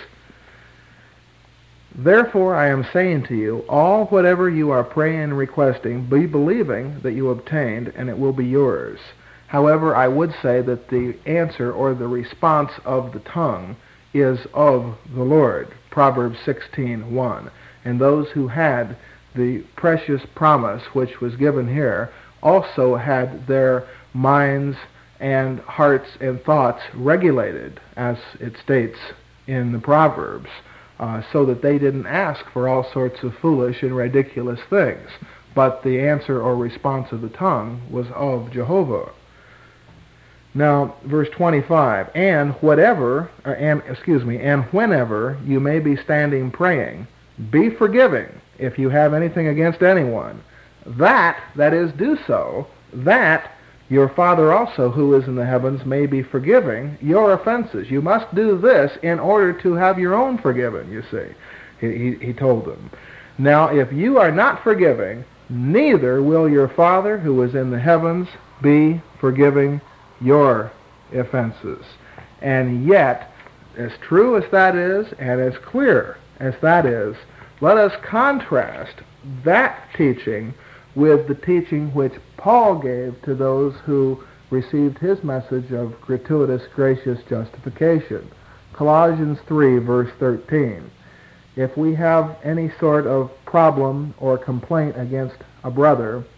Therefore I am saying to you, all whatever you are praying and requesting, be believing that you obtained, and it will be yours. However, I would say that the answer or the response of the tongue is of the Lord. Proverbs sixteen one. And those who had the precious promise which was given here also had their minds and hearts and thoughts regulated, as it states in the Proverbs, uh, so that they didn't ask for all sorts of foolish and ridiculous things. But the answer or response of the tongue was of Jehovah. Now, verse twenty-five, and whatever, uh, and excuse me, and whenever you may be standing praying, be forgiving if you have anything against anyone. That, that is, do so, that your Father also who is in the heavens may be forgiving your offenses. You must do this in order to have your own forgiven, you see, he, he, he told them. Now, if you are not forgiving, neither will your Father who is in the heavens be forgiving your offenses. And yet, as true as that is, and as clear as that is, let us contrast that teaching with the teaching which Paul gave to those who received his message of gratuitous, gracious justification. Colossians three, verse thirteen. If we have any sort of problem or complaint against a brother,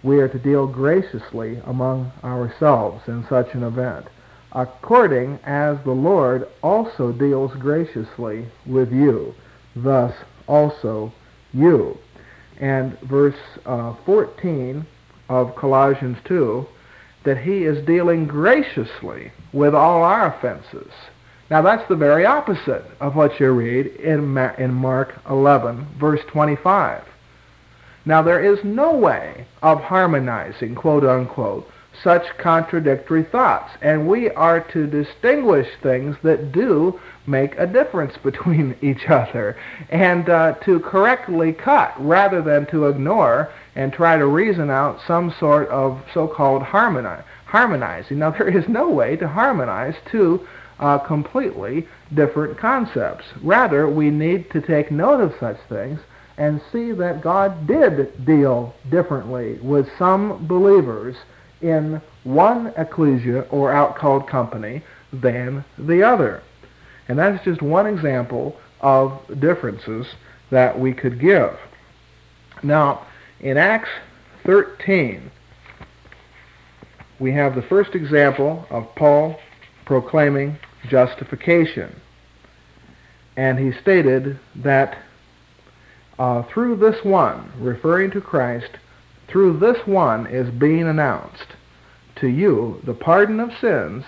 we are to deal graciously among ourselves in such an event, according as the Lord also deals graciously with you, thus also you. And verse uh, fourteen of Colossians two, that he is dealing graciously with all our offenses. Now that's the very opposite of what you read in, Ma- in Mark eleven, verse twenty-five. Now there is no way of harmonizing, quote unquote, such contradictory thoughts, and we are to distinguish things that do make a difference between each other, and uh, to correctly cut rather than to ignore and try to reason out some sort of so-called harmoni- harmonizing. Now there is no way to harmonize two uh, completely different concepts. Rather, we need to take note of such things and see that God did deal differently with some believers in one ecclesia or out-called company than the other. And that's just one example of differences that we could give. Now, in Acts thirteen, we have the first example of Paul proclaiming justification. And he stated that uh, through this one, referring to Christ, through this one is being announced to you the pardon of sins,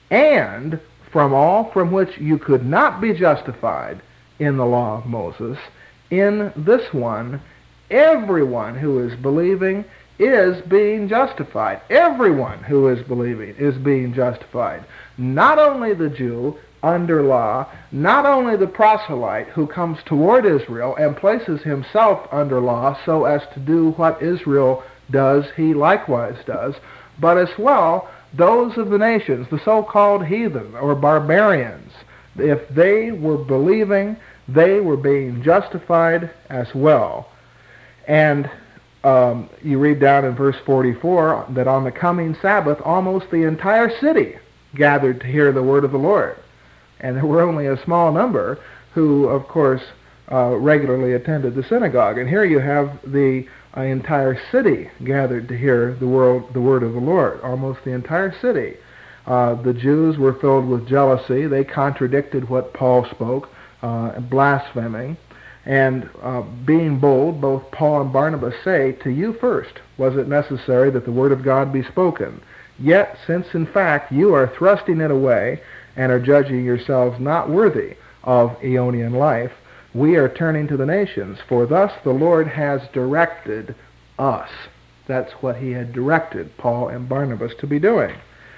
and from all from which you could not be justified in the law of Moses, in this one, everyone who is believing is being justified. Everyone who is believing is being justified. Not only the Jew under law, not only the proselyte who comes toward Israel and places himself under law so as to do what Israel does, he likewise does, but as well those of the nations, the so-called heathen or barbarians. If they were believing, they were being justified as well. And um, you read down in verse forty-four that on the coming Sabbath, almost the entire city gathered to hear the word of the Lord. And there were only a small number who, of course, uh, regularly attended the synagogue. And here you have the uh, entire city gathered to hear the, world, the word of the Lord, almost the entire city. Uh, the Jews were filled with jealousy. They contradicted what Paul spoke, uh, blaspheming. And uh, being bold, both Paul and Barnabas say, to you first was it necessary that the word of God be spoken. Yet, since in fact you are thrusting it away and are judging yourselves not worthy of Aeonian life, we are turning to the nations, for thus the Lord has directed us. That's what he had directed Paul and Barnabas to be doing.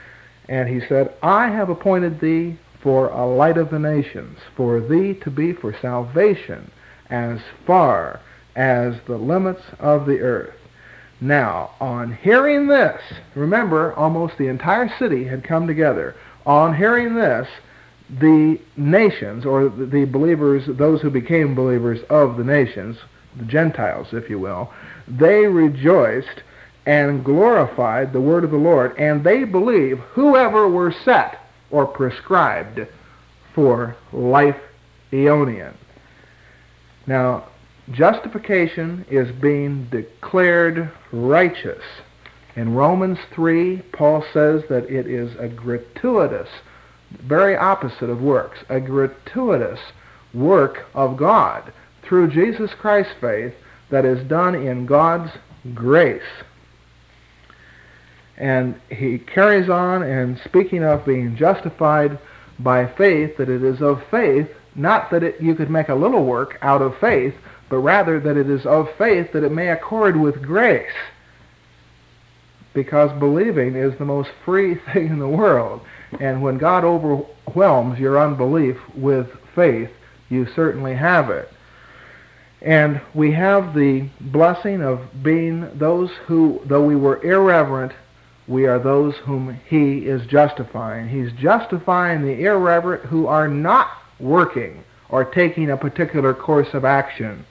And he said, I have appointed thee for a light of the nations, for thee to be for salvation as far as the limits of the earth. Now, on hearing this, remember, almost the entire city had come together. On hearing this, the nations, or the believers, those who became believers of the nations, the Gentiles, if you will, they rejoiced and glorified the word of the Lord, and they believed whoever were set or prescribed for life Aeonian. Now, justification is being declared righteous. In Romans three, Paul says that it is a gratuitous, very opposite of works, a gratuitous work of God through Jesus Christ's faith that is done in God's grace. And he carries on, and speaking of being justified by faith, that it is of faith, not that it, you could make a little work out of faith, but rather that it is of faith that it may accord with grace. Because believing is the most free thing in the world. And when God overwhelms your unbelief with faith, you certainly have it. And we have the blessing of being those who, though we were irreverent, we are those whom he is justifying. He's justifying the irreverent who are not working or taking a particular course of action.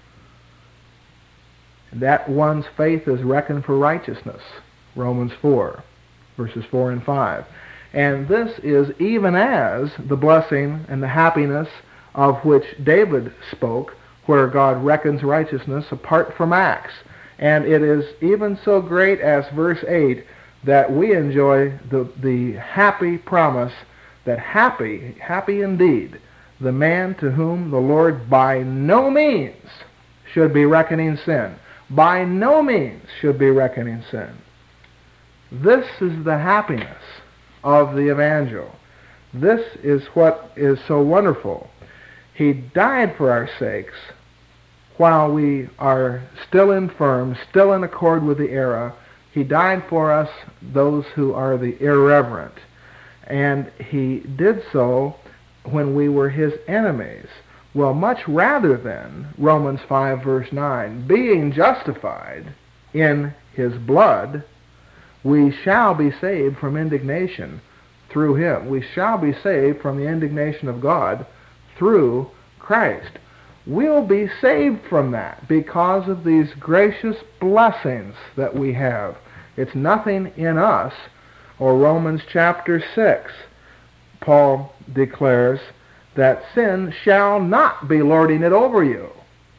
That one's faith is reckoned for righteousness. Romans four, verses four and five. And this is even as the blessing and the happiness of which David spoke, where God reckons righteousness apart from acts. And it is even so great as verse eight that we enjoy the, the happy promise that happy, happy indeed, the man to whom the Lord by no means should be reckoning sin. By no means should be reckoning sin. This is the happiness of the evangel. This is what is so wonderful. He died for our sakes while we are still infirm, still in accord with the era. He died for us, those who are the irreverent. And he did so when we were his enemies. Well, much rather than, Romans five verse nine, being justified in his blood, we shall be saved from indignation through him. We shall be saved from the indignation of God through Christ. We'll be saved from that because of these gracious blessings that we have. It's nothing in us. Or Romans chapter six, Paul declares that sin shall not be lording it over you.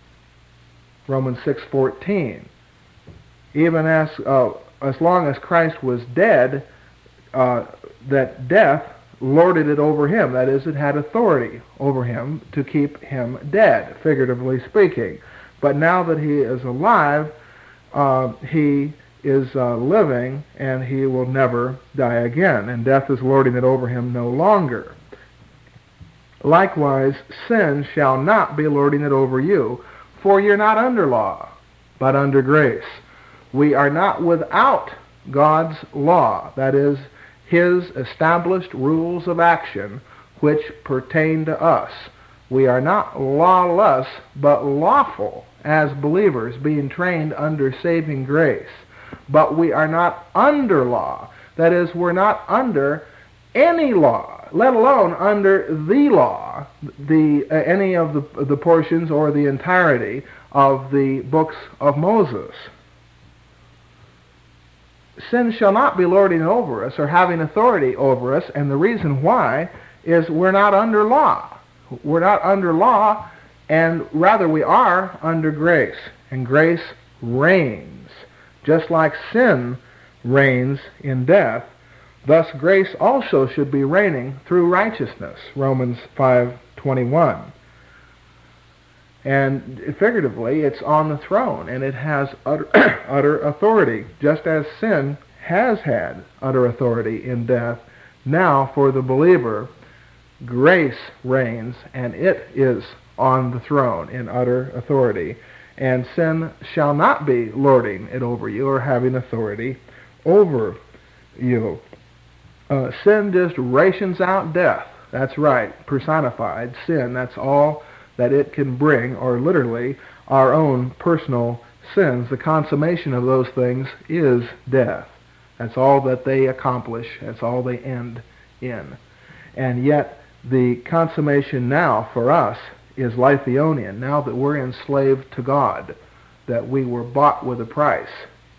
Romans six fourteen. Even as uh, as long as Christ was dead, uh, that death lorded it over him. That is, it had authority over him to keep him dead, figuratively speaking. But now that he is alive, uh, he is uh, living, and he will never die again, and death is lording it over him no longer. Likewise, sin shall not be lording it over you, for you're not under law, but under grace. We are not without God's law, that is, his established rules of action which pertain to us. We are not lawless, but lawful as believers, being trained under saving grace. But we are not under law. That is, we're not under any law, let alone under the law, the uh, any of the, the portions or the entirety of the books of Moses. Sin shall not be lording over us or having authority over us, and the reason why is we're not under law. We're not under law, and rather we are under grace, and grace reigns. Just like sin reigns in death, thus grace also should be reigning through righteousness, Romans five twenty-one. And figuratively, it's on the throne, and it has utter, utter authority, just as sin has had utter authority in death. Now, for the believer, grace reigns, and it is on the throne in utter authority. And sin shall not be lording it over you or having authority over you. Uh, sin just rations out death. That's right, personified sin. That's all that it can bring, or literally our own personal sins. The consummation of those things is death. That's all that they accomplish. That's all they end in. And yet the consummation now for us is Lithionian, now that we're enslaved to God, that we were bought with a price.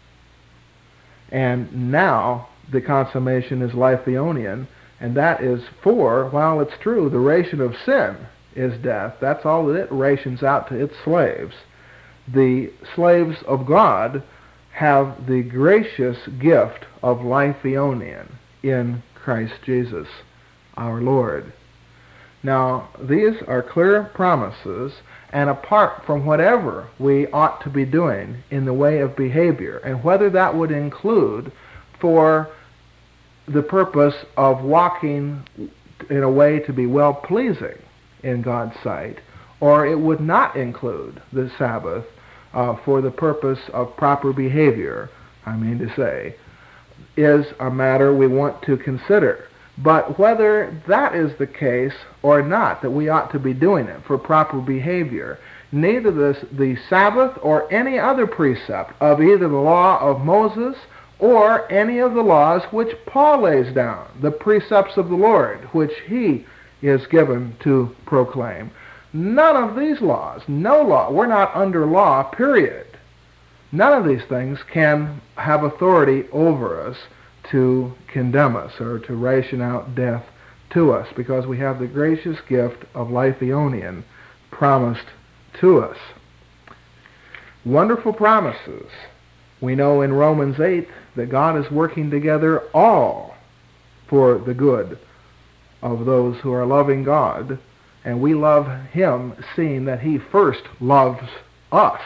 And now the consummation is Lithionian, and that is for, while it's true, the ration of sin is death, that's all that it rations out to its slaves. The slaves of God have the gracious gift of Lithionian in Christ Jesus, our Lord. Now, these are clear promises, and apart from whatever we ought to be doing in the way of behavior, and whether that would include for the purpose of walking in a way to be well-pleasing in God's sight, or it would not include the Sabbath uh, for the purpose of proper behavior, I mean to say, is a matter we want to consider. But whether that is the case or not, that we ought to be doing it for proper behavior, neither this, the Sabbath or any other precept of either the law of Moses or any of the laws which Paul lays down, the precepts of the Lord, which he is given to proclaim. None of these laws, no law, we're not under law, period. None of these things can have authority over us to condemn us or to ration out death to us, because we have the gracious gift of Lithionian promised to us. Wonderful promises. We know in Romans eight that God is working together all for the good of those who are loving God, and we love Him seeing that He first loves us,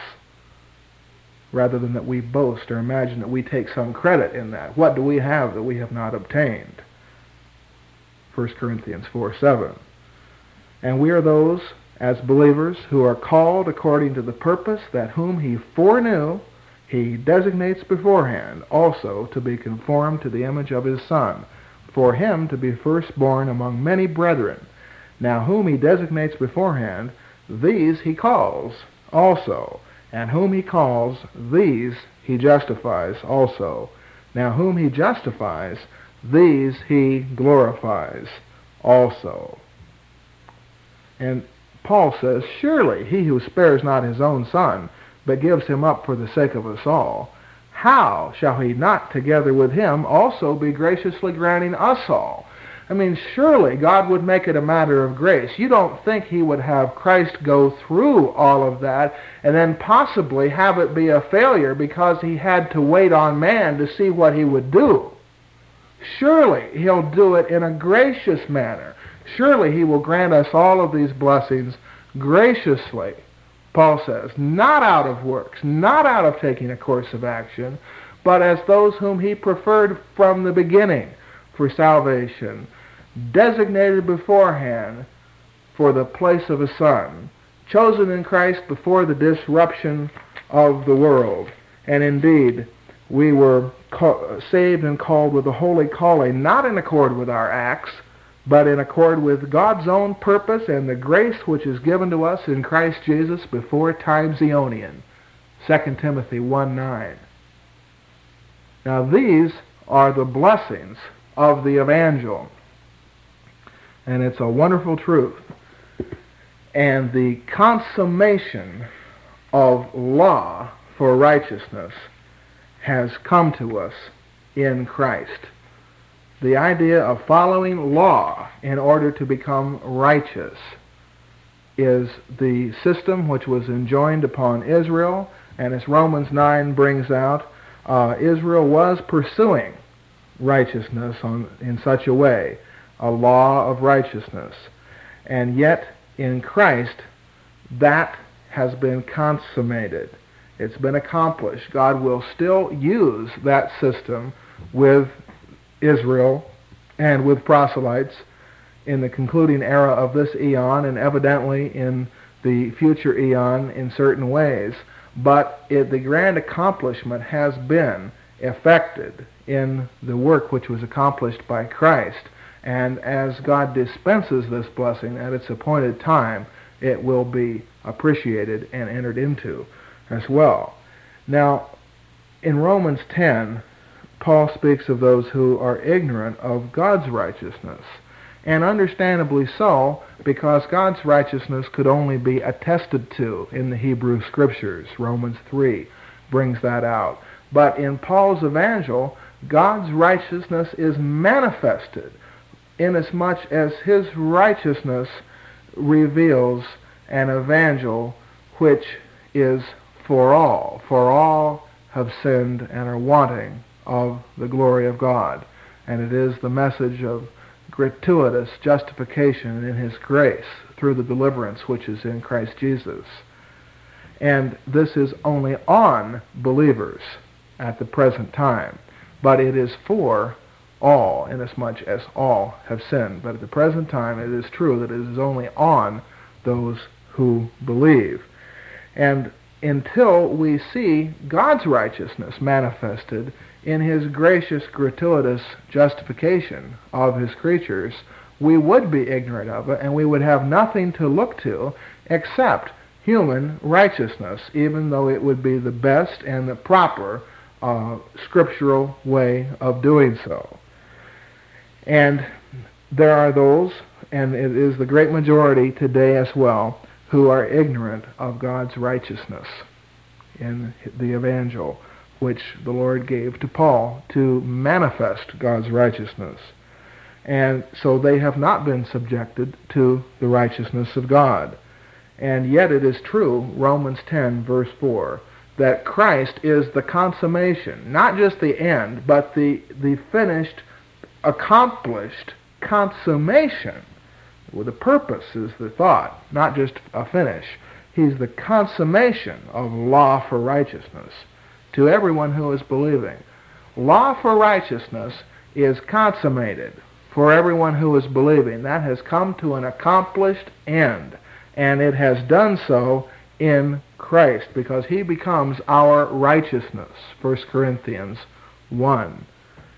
rather than that we boast or imagine that we take some credit in that. What do we have that we have not obtained? First Corinthians four seven. And we are those, as believers, who are called according to the purpose that whom He foreknew, He designates beforehand also to be conformed to the image of His Son, for Him to be firstborn among many brethren. Now whom He designates beforehand, these He calls also. And whom He calls, these He justifies also. Now whom He justifies, these He glorifies also. And Paul says, surely He who spares not His own Son, but gives Him up for the sake of us all, how shall He not together with Him also be graciously granting us all? I mean, surely God would make it a matter of grace. You don't think He would have Christ go through all of that and then possibly have it be a failure because He had to wait on man to see what He would do. Surely He'll do it in a gracious manner. Surely He will grant us all of these blessings graciously. Paul says, not out of works, not out of taking a course of action, but as those whom He preferred from the beginning for salvation, designated beforehand for the place of a Son, chosen in Christ before the disruption of the world. And indeed, we were ca- saved and called with a holy calling, not in accord with our acts, but in accord with God's own purpose and the grace which is given to us in Christ Jesus before time's aeonian. Second Timothy one nine. Now these are the blessings of the evangel. And it's a wonderful truth. And the consummation of law for righteousness has come to us in Christ. The idea of following law in order to become righteous is the system which was enjoined upon Israel, and as Romans nine brings out, uh, Israel was pursuing righteousness on, in such a way, a law of righteousness. And yet, in Christ, that has been consummated. It's been accomplished. God will still use that system with Israel and with proselytes in the concluding era of this eon, and evidently in the future eon in certain ways. But it, the grand accomplishment has been effected in the work which was accomplished by Christ. And as God dispenses this blessing at its appointed time, it will be appreciated and entered into as well. Now, in Romans ten, Paul speaks of those who are ignorant of God's righteousness. And understandably so, because God's righteousness could only be attested to in the Hebrew Scriptures. Romans three brings that out. But in Paul's evangel, God's righteousness is manifested inasmuch as His righteousness reveals an evangel which is for all. For all have sinned and are wanting of the glory of God. And it is the message of gratuitous justification in His grace through the deliverance which is in Christ Jesus. And this is only on believers at the present time, but it is for all, inasmuch as all have sinned. But at the present time it is true that it is only on those who believe. And until we see God's righteousness manifested in His gracious, gratuitous justification of His creatures, we would be ignorant of it, and we would have nothing to look to except human righteousness, even though it would be the best and the proper uh, scriptural way of doing so. And there are those, and it is the great majority today as well, who are ignorant of God's righteousness in the evangel, which the Lord gave to Paul to manifest God's righteousness. And so they have not been subjected to the righteousness of God. And yet it is true, Romans ten, verse four, that Christ is the consummation, not just the end, but the, the finished, accomplished consummation. Well, the purpose is the thought, not just a finish. He's the consummation of law for righteousness to everyone who is believing. Law for righteousness is consummated for everyone who is believing. That has come to an accomplished end, and it has done so in Christ, because he becomes our righteousness. First Corinthians one.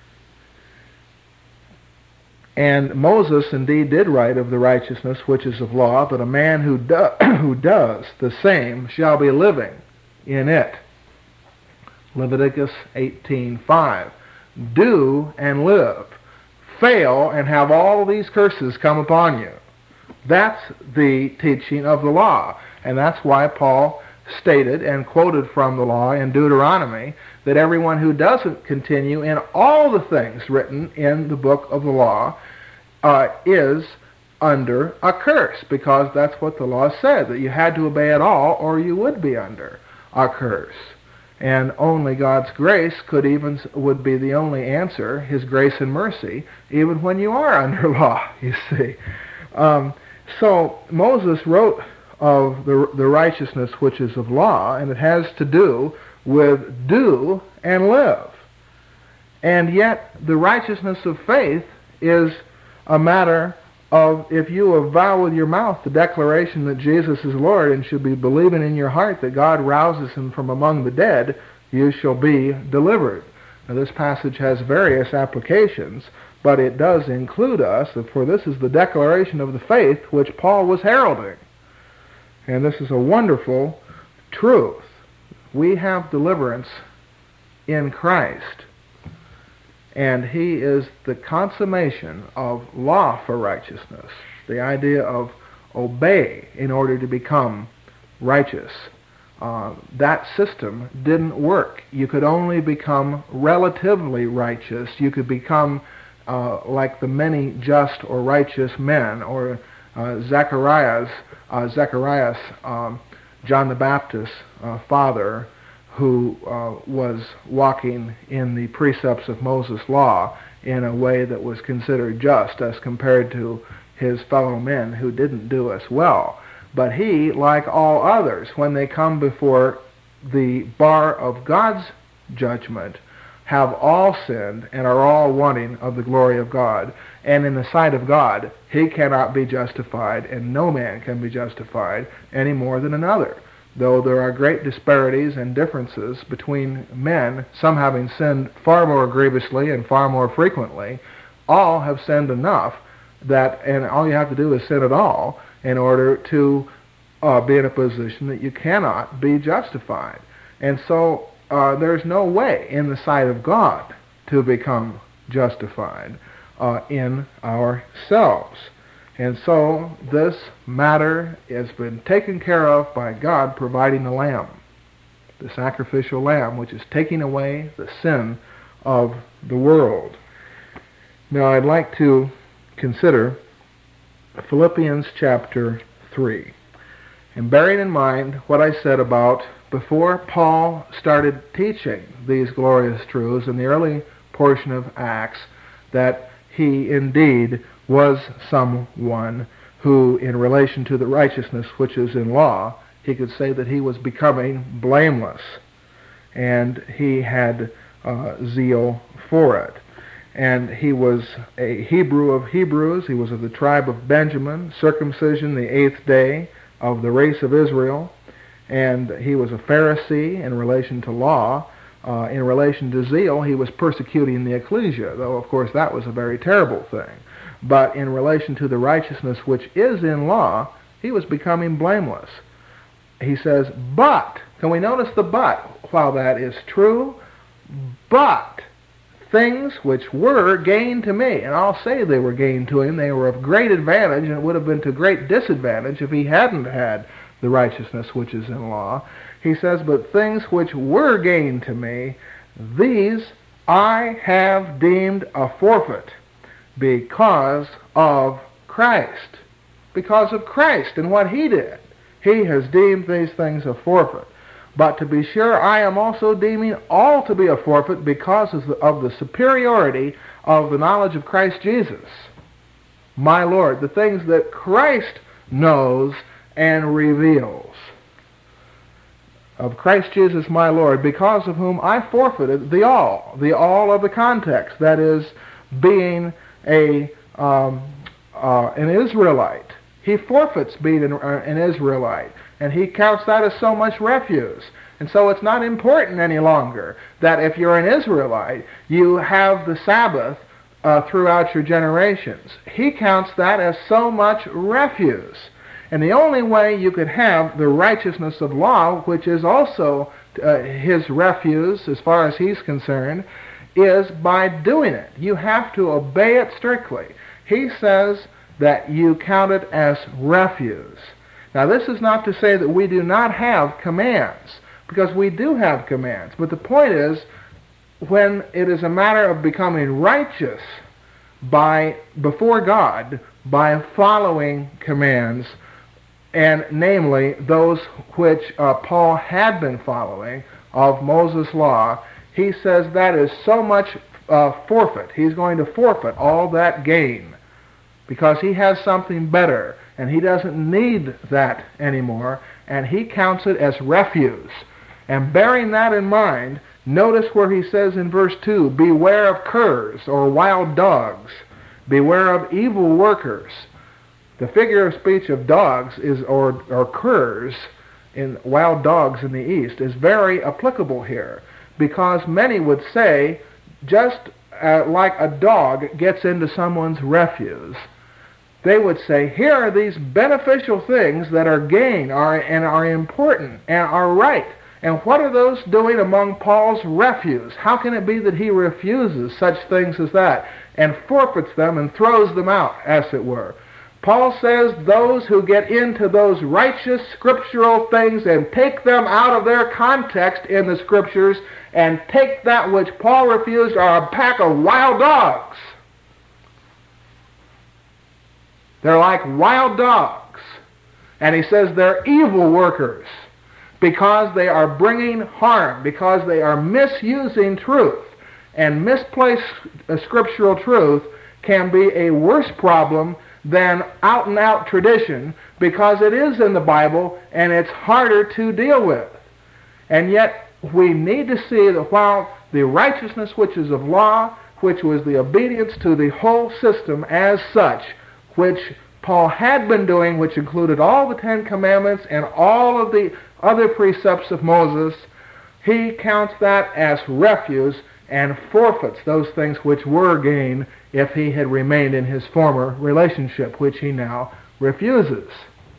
And Moses indeed did write of the righteousness which is of law, that a man who, do, who does the same shall be living in it. Leviticus eighteen five. Do and live. Fail and have all these curses come upon you. That's the teaching of the law. And that's why Paul stated and quoted from the law in Deuteronomy that everyone who doesn't continue in all the things written in the book of the law uh, is under a curse, because that's what the law said, that you had to obey it all or you would be under a curse. And only God's grace could even would be the only answer, his grace and mercy, even when you are under law, you see. Um, so Moses wrote of the, the righteousness which is of law, and it has to do with do and live. And yet the righteousness of faith is a matter of, if you avow with your mouth the declaration that Jesus is Lord and should be believing in your heart that God rouses him from among the dead, you shall be delivered. Now this passage has various applications, but it does include us, for this is the declaration of the faith which Paul was heralding. And this is a wonderful truth. We have deliverance in Christ, and he is the consummation of law for righteousness, the idea of obey in order to become righteous. Uh, that system didn't work. You could only become relatively righteous. You could become uh, like the many just or righteous men, or uh, Zacharias, uh, Zacharias, um, John the Baptist's uh, father, who uh, was walking in the precepts of Moses' law in a way that was considered just as compared to his fellow men who didn't do as well. But he, like all others, when they come before the bar of God's judgment, have all sinned and are all wanting of the glory of God. And in the sight of God, he cannot be justified, and no man can be justified any more than another. Though there are great disparities and differences between men, some having sinned far more grievously and far more frequently, all have sinned enough that, and all you have to do is sin at all in order to uh, be in a position that you cannot be justified. And so uh, there's no way in the sight of God to become justified uh, in ourselves. And so this matter has been taken care of by God providing the lamb, the sacrificial lamb, which is taking away the sin of the world. Now I'd like to consider Philippians chapter three. And bearing in mind what I said about before Paul started teaching these glorious truths in the early portion of Acts, that he indeed was someone who, in relation to the righteousness which is in law, he could say that he was becoming blameless, and he had uh, zeal for it. And he was a Hebrew of Hebrews. He was of the tribe of Benjamin, circumcision the eighth day, of the race of Israel. And he was a Pharisee in relation to law. Uh, in relation to zeal, he was persecuting the ecclesia, though, of course, that was a very terrible thing. But in relation to the righteousness which is in law, he was becoming blameless. He says, but, can we notice the but? While that is true, but things which were gain to me, and I'll say they were gain to him, they were of great advantage, and it would have been to great disadvantage if he hadn't had the righteousness which is in law. He says, but things which were gain to me, these I have deemed a forfeit because of Christ. Because of Christ and what he did. He has deemed these things a forfeit. But to be sure, I am also deeming all to be a forfeit because of the, of the superiority of the knowledge of Christ Jesus, my Lord, the things that Christ knows and reveals. Of Christ Jesus, my Lord, because of whom I forfeited the all, the all of the context, that is, being a um, uh, an Israelite. He forfeits being an, uh, an Israelite, and he counts that as so much refuse. And so it's not important any longer that if you're an Israelite, you have the Sabbath uh, throughout your generations. He counts that as so much refuse. And the only way you could have the righteousness of law, which is also uh, his refuse as far as he's concerned, is by doing it. You have to obey it strictly. He says that you count it as refuse. Now, this is not to say that we do not have commands, because we do have commands. But the point is, when it is a matter of becoming righteous by before God by following commands, and namely those which uh, Paul had been following of Moses' law, he says that is so much uh, forfeit. He's going to forfeit all that gain because he has something better, and he doesn't need that anymore, and he counts it as refuse. And bearing that in mind, notice where he says in verse two, beware of curs or wild dogs, beware of evil workers. The figure of speech of dogs is or, or curs, in wild dogs in the East, is very applicable here, because many would say, just uh, like a dog gets into someone's refuse, they would say, here are these beneficial things that are gain are, and are important and are right. And what are those doing among Paul's refuse? How can it be that he refuses such things as that and forfeits them and throws them out, as it were? Paul says those who get into those righteous scriptural things and take them out of their context in the scriptures and take that which Paul refused are a pack of wild dogs. They're like wild dogs. And he says they're evil workers because they are bringing harm, because they are misusing truth. And misplaced uh, scriptural truth can be a worse problem than out-and-out tradition, because it is in the Bible and it's harder to deal with. And yet we need to see that while the righteousness which is of law, which was the obedience to the whole system as such, which Paul had been doing, which included all the Ten Commandments and all of the other precepts of Moses, he counts that as refuse and forfeits those things which were gain if he had remained in his former relationship, which he now refuses.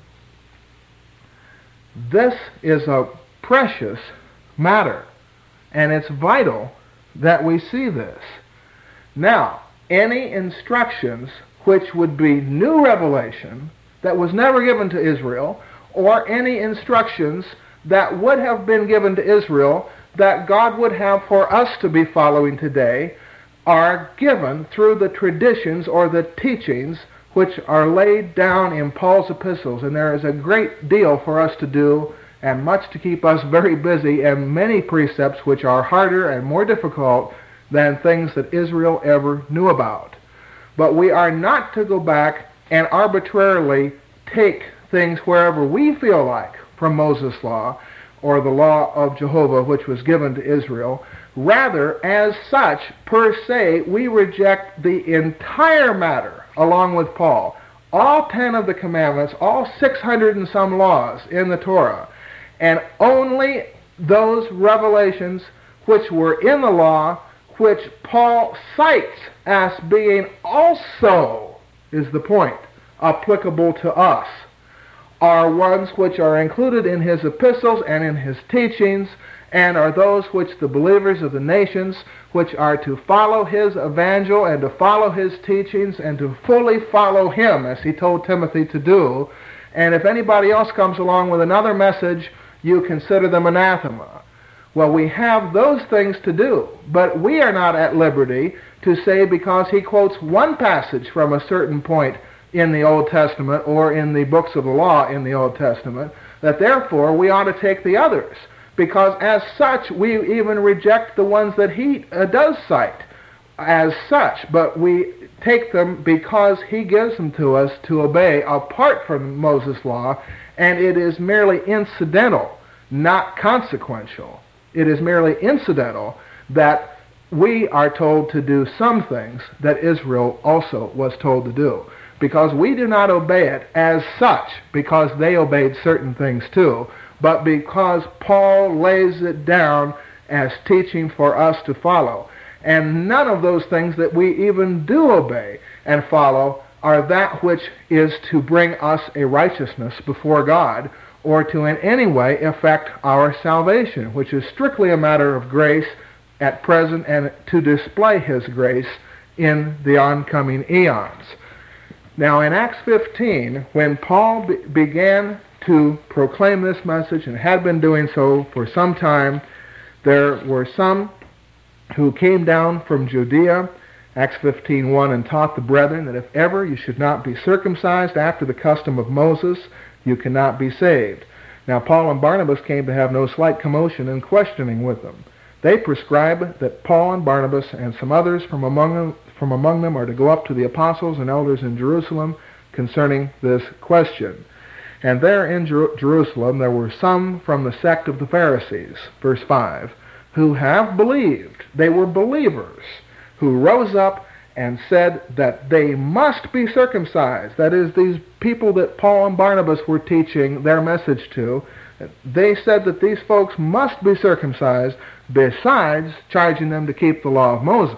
This is a precious matter, and it's vital that we see this. Now, any instructions which would be new revelation that was never given to Israel, or any instructions that would have been given to Israel that God would have for us to be following today, are given through the traditions or the teachings which are laid down in Paul's epistles. And there is a great deal for us to do and much to keep us very busy, and many precepts which are harder and more difficult than things that Israel ever knew about. But we are not to go back and arbitrarily take things wherever we feel like from Moses' law or the law of Jehovah which was given to Israel. Rather, as such, per se, we reject the entire matter along with Paul. All ten of the commandments, all six hundred and some laws in the Torah, and only those revelations which were in the law which Paul cites as being also, is the point, applicable to us, are ones which are included in his epistles and in his teachings, and are those which the believers of the nations, which are to follow his evangel and to follow his teachings and to fully follow him, as he told Timothy to do. And if anybody else comes along with another message, you consider them anathema. Well, we have those things to do, but we are not at liberty to say because he quotes one passage from a certain point in the Old Testament or in the books of the law in the Old Testament, that therefore we ought to take the others. because as such we even reject the ones that he uh, does cite as such, but we take them because he gives them to us to obey apart from Moses' law, and it is merely incidental, not consequential. It is merely incidental that we are told to do some things that Israel also was told to do, because we do not obey it as such because they obeyed certain things too, but because Paul lays it down as teaching for us to follow. And none of those things that we even do obey and follow are that which is to bring us a righteousness before God, or to in any way affect our salvation, which is strictly a matter of grace at present and to display his grace in the oncoming eons. Now in Acts fifteen, when Paul be- began to proclaim this message, and had been doing so for some time, there were some who came down from Judea, Acts fifteen one, and taught the brethren that if ever you should not be circumcised after the custom of Moses, you cannot be saved. Now Paul and Barnabas came to have no slight commotion and questioning with them. They prescribe that Paul and Barnabas and some others from among them, from among them are to go up to the apostles and elders in Jerusalem concerning this question. And there in Jer- Jerusalem there were some from the sect of the Pharisees, verse five, who have believed. They were believers who rose up and said that they must be circumcised. That is, these people that Paul and Barnabas were teaching their message to, they said that these folks must be circumcised, besides charging them to keep the law of Moses.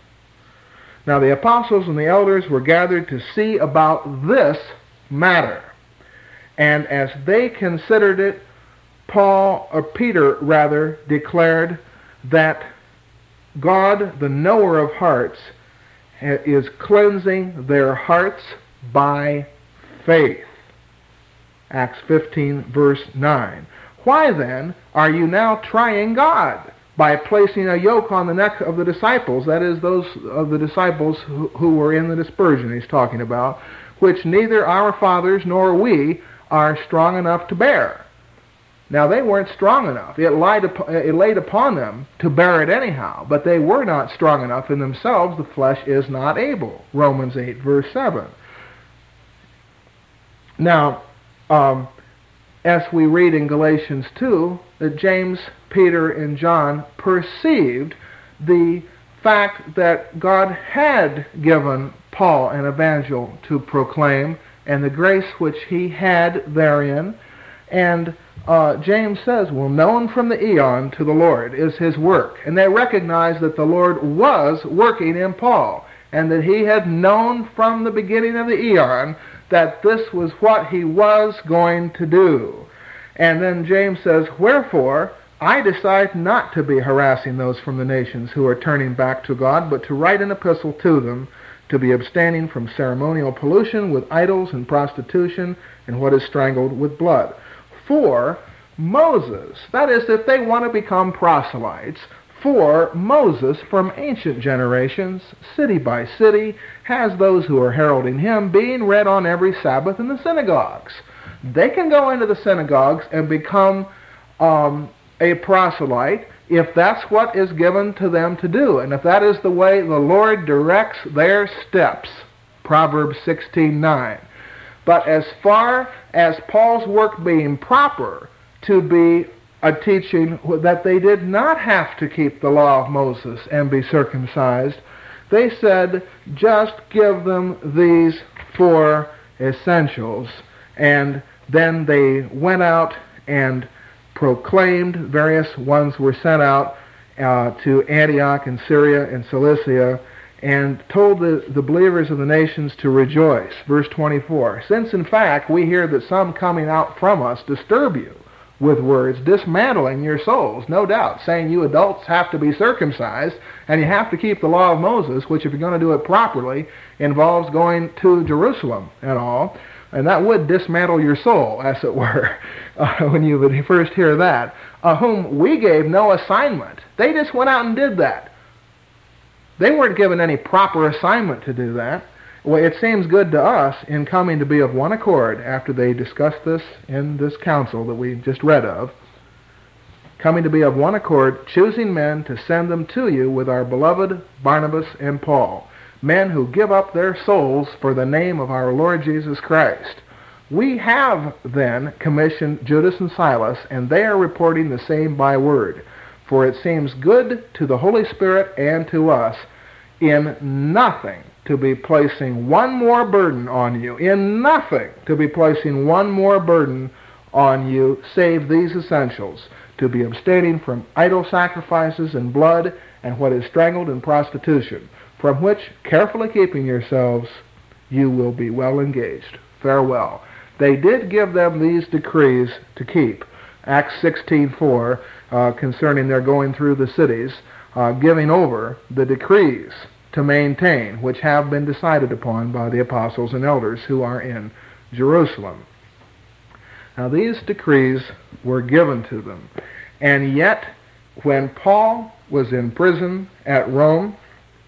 Now the apostles and the elders were gathered to see about this matter. And as they considered it, Paul, or Peter rather, declared that God, the knower of hearts, is cleansing their hearts by faith. Acts fifteen, verse nine. Why then are you now trying God by placing a yoke on the neck of the disciples, that is, those of the disciples who, who were in the dispersion he's talking about, which neither our fathers nor we are strong enough to bear? Now, they weren't strong enough. It laid, upon, it laid upon them to bear it anyhow, but they were not strong enough in themselves. The flesh is not able. Romans eight, verse seven. Now, um, as we read in Galatians two, that James, Peter, and John perceived the fact that God had given Paul an evangel to proclaim, and the grace which he had therein, and Uh, James says, well, known from the eon to the Lord is his work. And they recognized that the Lord was working in Paul, and that he had known from the beginning of the eon that this was what he was going to do. And then James says, wherefore I decide not to be harassing those from the nations who are turning back to God, but to write an epistle to them, to be abstaining from ceremonial pollution with idols and prostitution and what is strangled with blood. For Moses, that is, if they want to become proselytes, for Moses from ancient generations, city by city, has those who are heralding him being read on every Sabbath in the synagogues. They can go into the synagogues and become um, a proselyte if that's what is given to them to do, and if that is the way the Lord directs their steps. Proverbs sixteen nine. But as far as Paul's work being proper to be a teaching that they did not have to keep the law of Moses and be circumcised, they said, just give them these four essentials. And then they went out and proclaimed. Various ones were sent out uh, to Antioch and Syria and Cilicia, and told the, the believers of the nations to rejoice. Verse twenty-four, since in fact we hear that some coming out from us disturb you with words, dismantling your souls, no doubt, saying you adults have to be circumcised, and you have to keep the law of Moses, which if you're going to do it properly, involves going to Jerusalem and all, and that would dismantle your soul, as it were, uh, when you would first hear that, uh, whom we gave no assignment. They just went out and did that. They weren't given any proper assignment to do that. Well, it seems good to us in coming to be of one accord after they discussed this in this council that we just read of, coming to be of one accord, choosing men to send them to you with our beloved Barnabas and Paul, men who give up their souls for the name of our Lord Jesus Christ. We have then commissioned Judas and Silas, and they are reporting the same by word. For it seems good to the Holy Spirit and to us in nothing to be placing one more burden on you, in nothing to be placing one more burden on you, save these essentials, to be abstaining from idol sacrifices and blood and what is strangled in prostitution, from which, carefully keeping yourselves, you will be well engaged. Farewell. They did give them these decrees to keep. Acts sixteen four, uh, concerning their going through the cities, uh, giving over the decrees to maintain, which have been decided upon by the apostles and elders who are in Jerusalem. Now these decrees were given to them, and yet when Paul was in prison at Rome,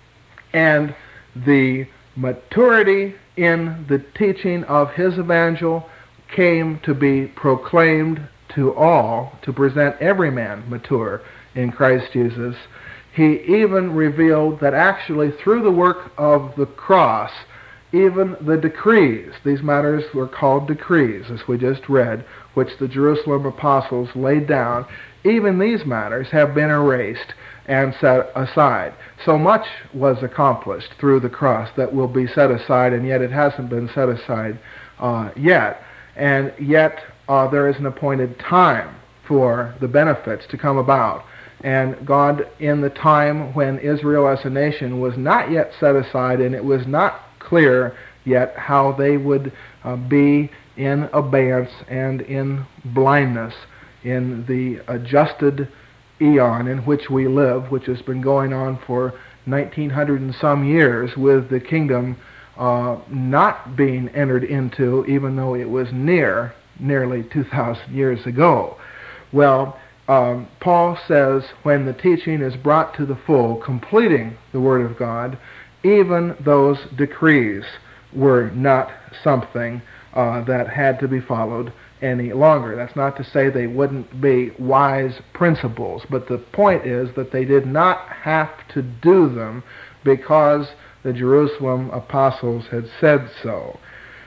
and the maturity in the teaching of his evangel came to be proclaimed to all, to present every man mature in Christ Jesus, he even revealed that actually through the work of the cross, even the decrees, these matters were called decrees, as we just read, which the Jerusalem apostles laid down, even these matters have been erased and set aside. So much was accomplished through the cross that will be set aside, and yet it hasn't been set aside uh, yet. And yet uh, there is an appointed time for the benefits to come about. And God, in the time when Israel as a nation was not yet set aside, and it was not clear yet how they would uh, be in abeyance and in blindness in the adjusted eon in which we live, which has been going on for nineteen hundred and some years, with the kingdom uh, not being entered into, even though it was near, nearly two thousand years ago. Well, um, Paul says when the teaching is brought to the full, completing the Word of God, even those decrees were not something uh, that had to be followed any longer. That's not to say they wouldn't be wise principles, but the point is that they did not have to do them because the Jerusalem apostles had said so.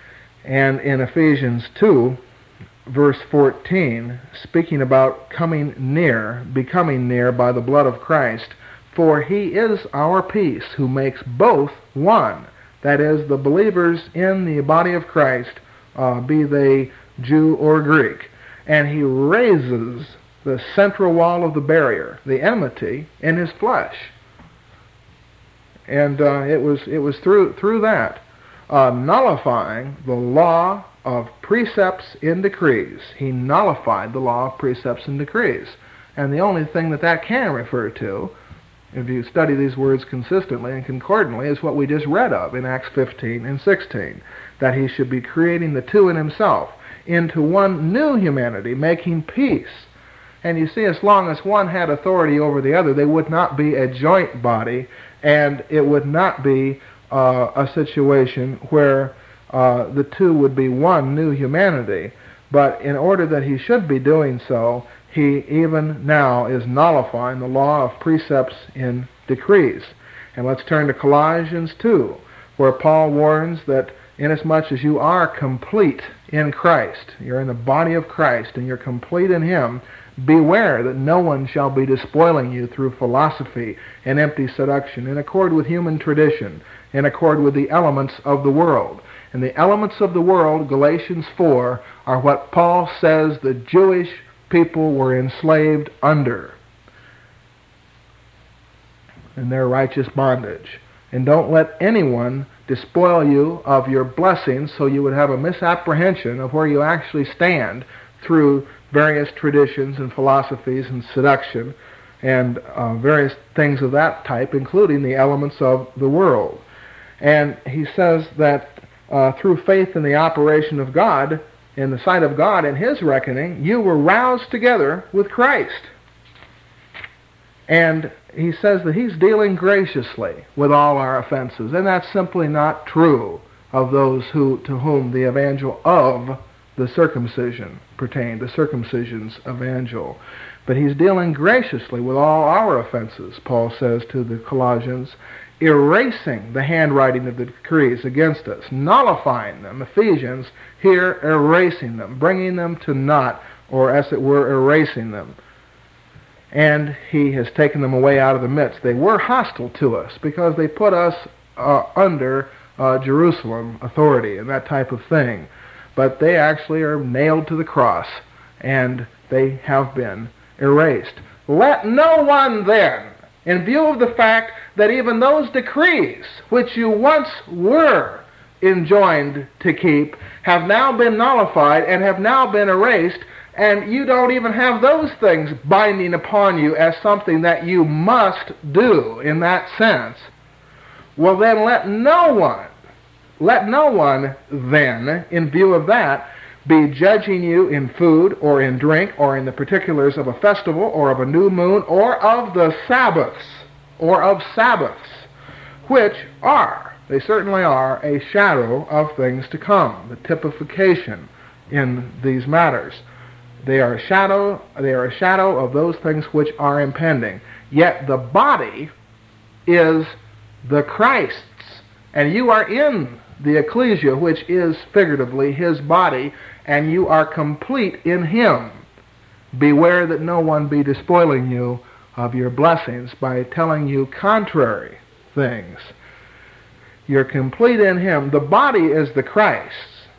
And in Ephesians two, verse fourteen, speaking about coming near, becoming near by the blood of Christ, for he is our peace, who makes both one, that is, the believers in the body of Christ, uh, be they Jew or Greek, and he raises the central wall of the barrier, the enmity, in his flesh. And uh, it was it was through through that, uh, nullifying the law of precepts and decrees. He nullified the law of precepts and decrees. And the only thing that that can refer to, if you study these words consistently and concordantly, is what we just read of in Acts fifteen and sixteen, that he should be creating the two in himself into one new humanity, making peace. And you see, as long as one had authority over the other, they would not be a joint body, and it would not be uh, a situation where uh, the two would be one new humanity. But in order that he should be doing so, he even now is nullifying the law of precepts in decrees. And let's turn to Colossians two, where Paul warns that inasmuch as you are complete in Christ, you're in the body of Christ, and you're complete in him, beware that no one shall be despoiling you through philosophy and empty seduction, in accord with human tradition, in accord with the elements of the world. And the elements of the world, Galatians four, are what Paul says the Jewish people were enslaved under in their righteous bondage. And don't let anyone despoil you of your blessings so you would have a misapprehension of where you actually stand through various traditions and philosophies and seduction and uh, various things of that type, including the elements of the world. And he says that uh, through faith in the operation of God, in the sight of God, in his reckoning, you were roused together with Christ. And he says that he's dealing graciously with all our offenses, and that's simply not true of those who to whom the evangel of the circumcision pertained, the circumcision's evangel. But he's dealing graciously with all our offenses, Paul says to the Colossians, erasing the handwriting of the decrees against us, nullifying them. Ephesians, here erasing them, bringing them to naught, or as it were, erasing them. And he has taken them away out of the midst. They were hostile to us because they put us uh, under uh, Jerusalem authority and that type of thing. But they actually are nailed to the cross, and they have been erased. Let no one then, in view of the fact that even those decrees which you once were enjoined to keep have now been nullified and have now been erased, and you don't even have those things binding upon you as something that you must do in that sense, well then let no one, let no one then, in view of that, be judging you in food or in drink or in the particulars of a festival or of a new moon or of the Sabbaths or of Sabbaths, which are, they certainly are, a shadow of things to come, the typification in these matters. They are a shadow, they are a shadow of those things which are impending. Yet the body is the Christ's, and you are in the ecclesia, which is figuratively his body, and you are complete in him. Beware that no one be despoiling you of your blessings by telling you contrary things. You're complete in him. The body is the Christ's,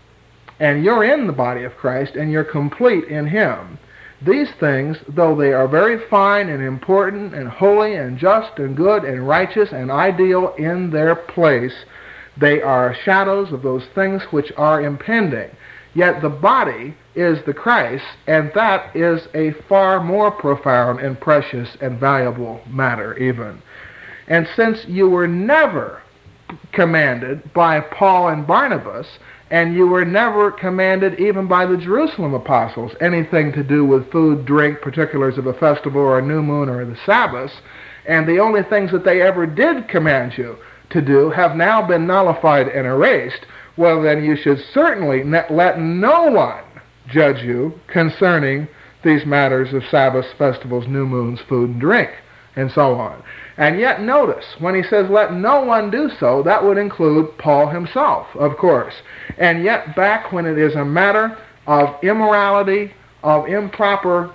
and you're in the body of Christ, and you're complete in him. These things, though they are very fine and important and holy and just and good and righteous and ideal in their place, they are shadows of those things which are impending. Yet the body is the Christ, and that is a far more profound and precious and valuable matter even. And since you were never commanded by Paul and Barnabas, and you were never commanded even by the Jerusalem apostles anything to do with food, drink, particulars of a festival or a new moon or the Sabbaths, and the only things that they ever did command you to do have now been nullified and erased, well then you should certainly let no one judge you concerning these matters of Sabbaths, festivals, new moons, food and drink, and so on. And yet notice, when he says let no one do so, that would include Paul himself, of course. And yet back when it is a matter of immorality, of improper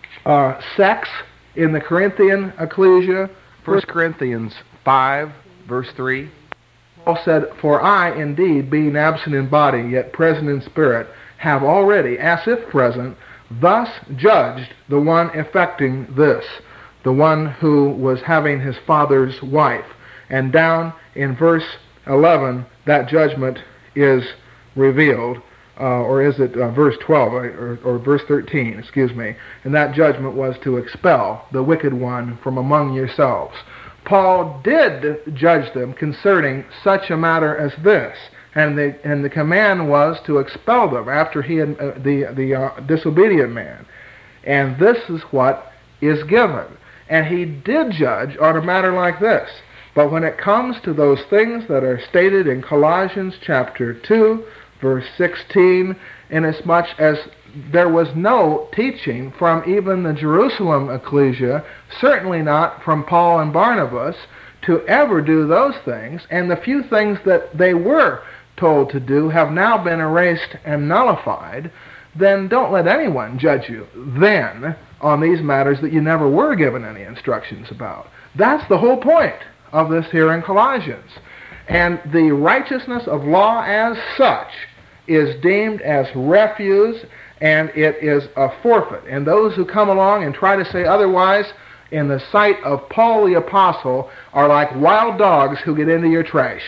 uh, sex in the Corinthian ecclesia, First Corinthians five, verse three, Paul said, for I indeed, being absent in body, yet present in spirit, have already, as if present, thus judged the one effecting this, the one who was having his father's wife. And down in verse eleven, that judgment is revealed, uh, or is it uh, verse twelve, or, or verse thirteen, excuse me, and that judgment was to expel the wicked one from among yourselves. Paul did judge them concerning such a matter as this, and the, and the command was to expel them after he had, uh, the, the uh, disobedient man. And this is what is given. And he did judge on a matter like this. But when it comes to those things that are stated in Colossians chapter two, verse sixteen, inasmuch as there was no teaching from even the Jerusalem ecclesia, certainly not from Paul and Barnabas, to ever do those things, and the few things that they were told to do have now been erased and nullified, then don't let anyone judge you then on these matters that you never were given any instructions about. That's the whole point of this here in Colossians. And the righteousness of law as such is deemed as refuse, and it is a forfeit. And those who come along and try to say otherwise, in the sight of Paul the Apostle, are like wild dogs who get into your trash.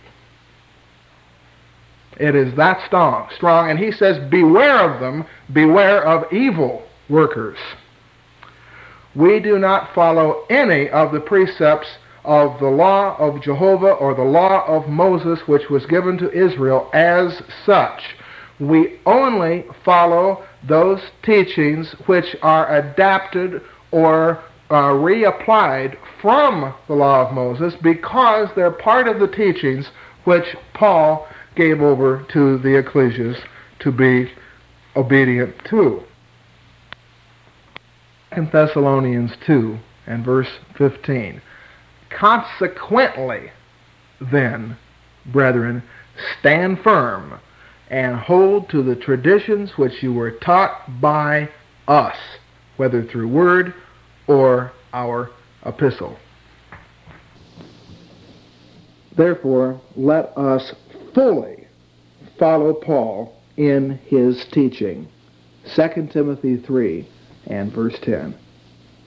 It is that strong, strong. And he says, beware of them, beware of evil workers. We do not follow any of the precepts of the law of Jehovah or the law of Moses, which was given to Israel as such. We only follow those teachings which are adapted or uh, reapplied from the law of Moses, because they're part of the teachings which Paul gave over to the ecclesias to be obedient to. Second Thessalonians two and verse fifteen. Consequently, then, brethren, stand firm and hold to the traditions which you were taught by us, whether through word or our epistle. Therefore, let us fully follow Paul in his teaching. Second Timothy three and verse ten.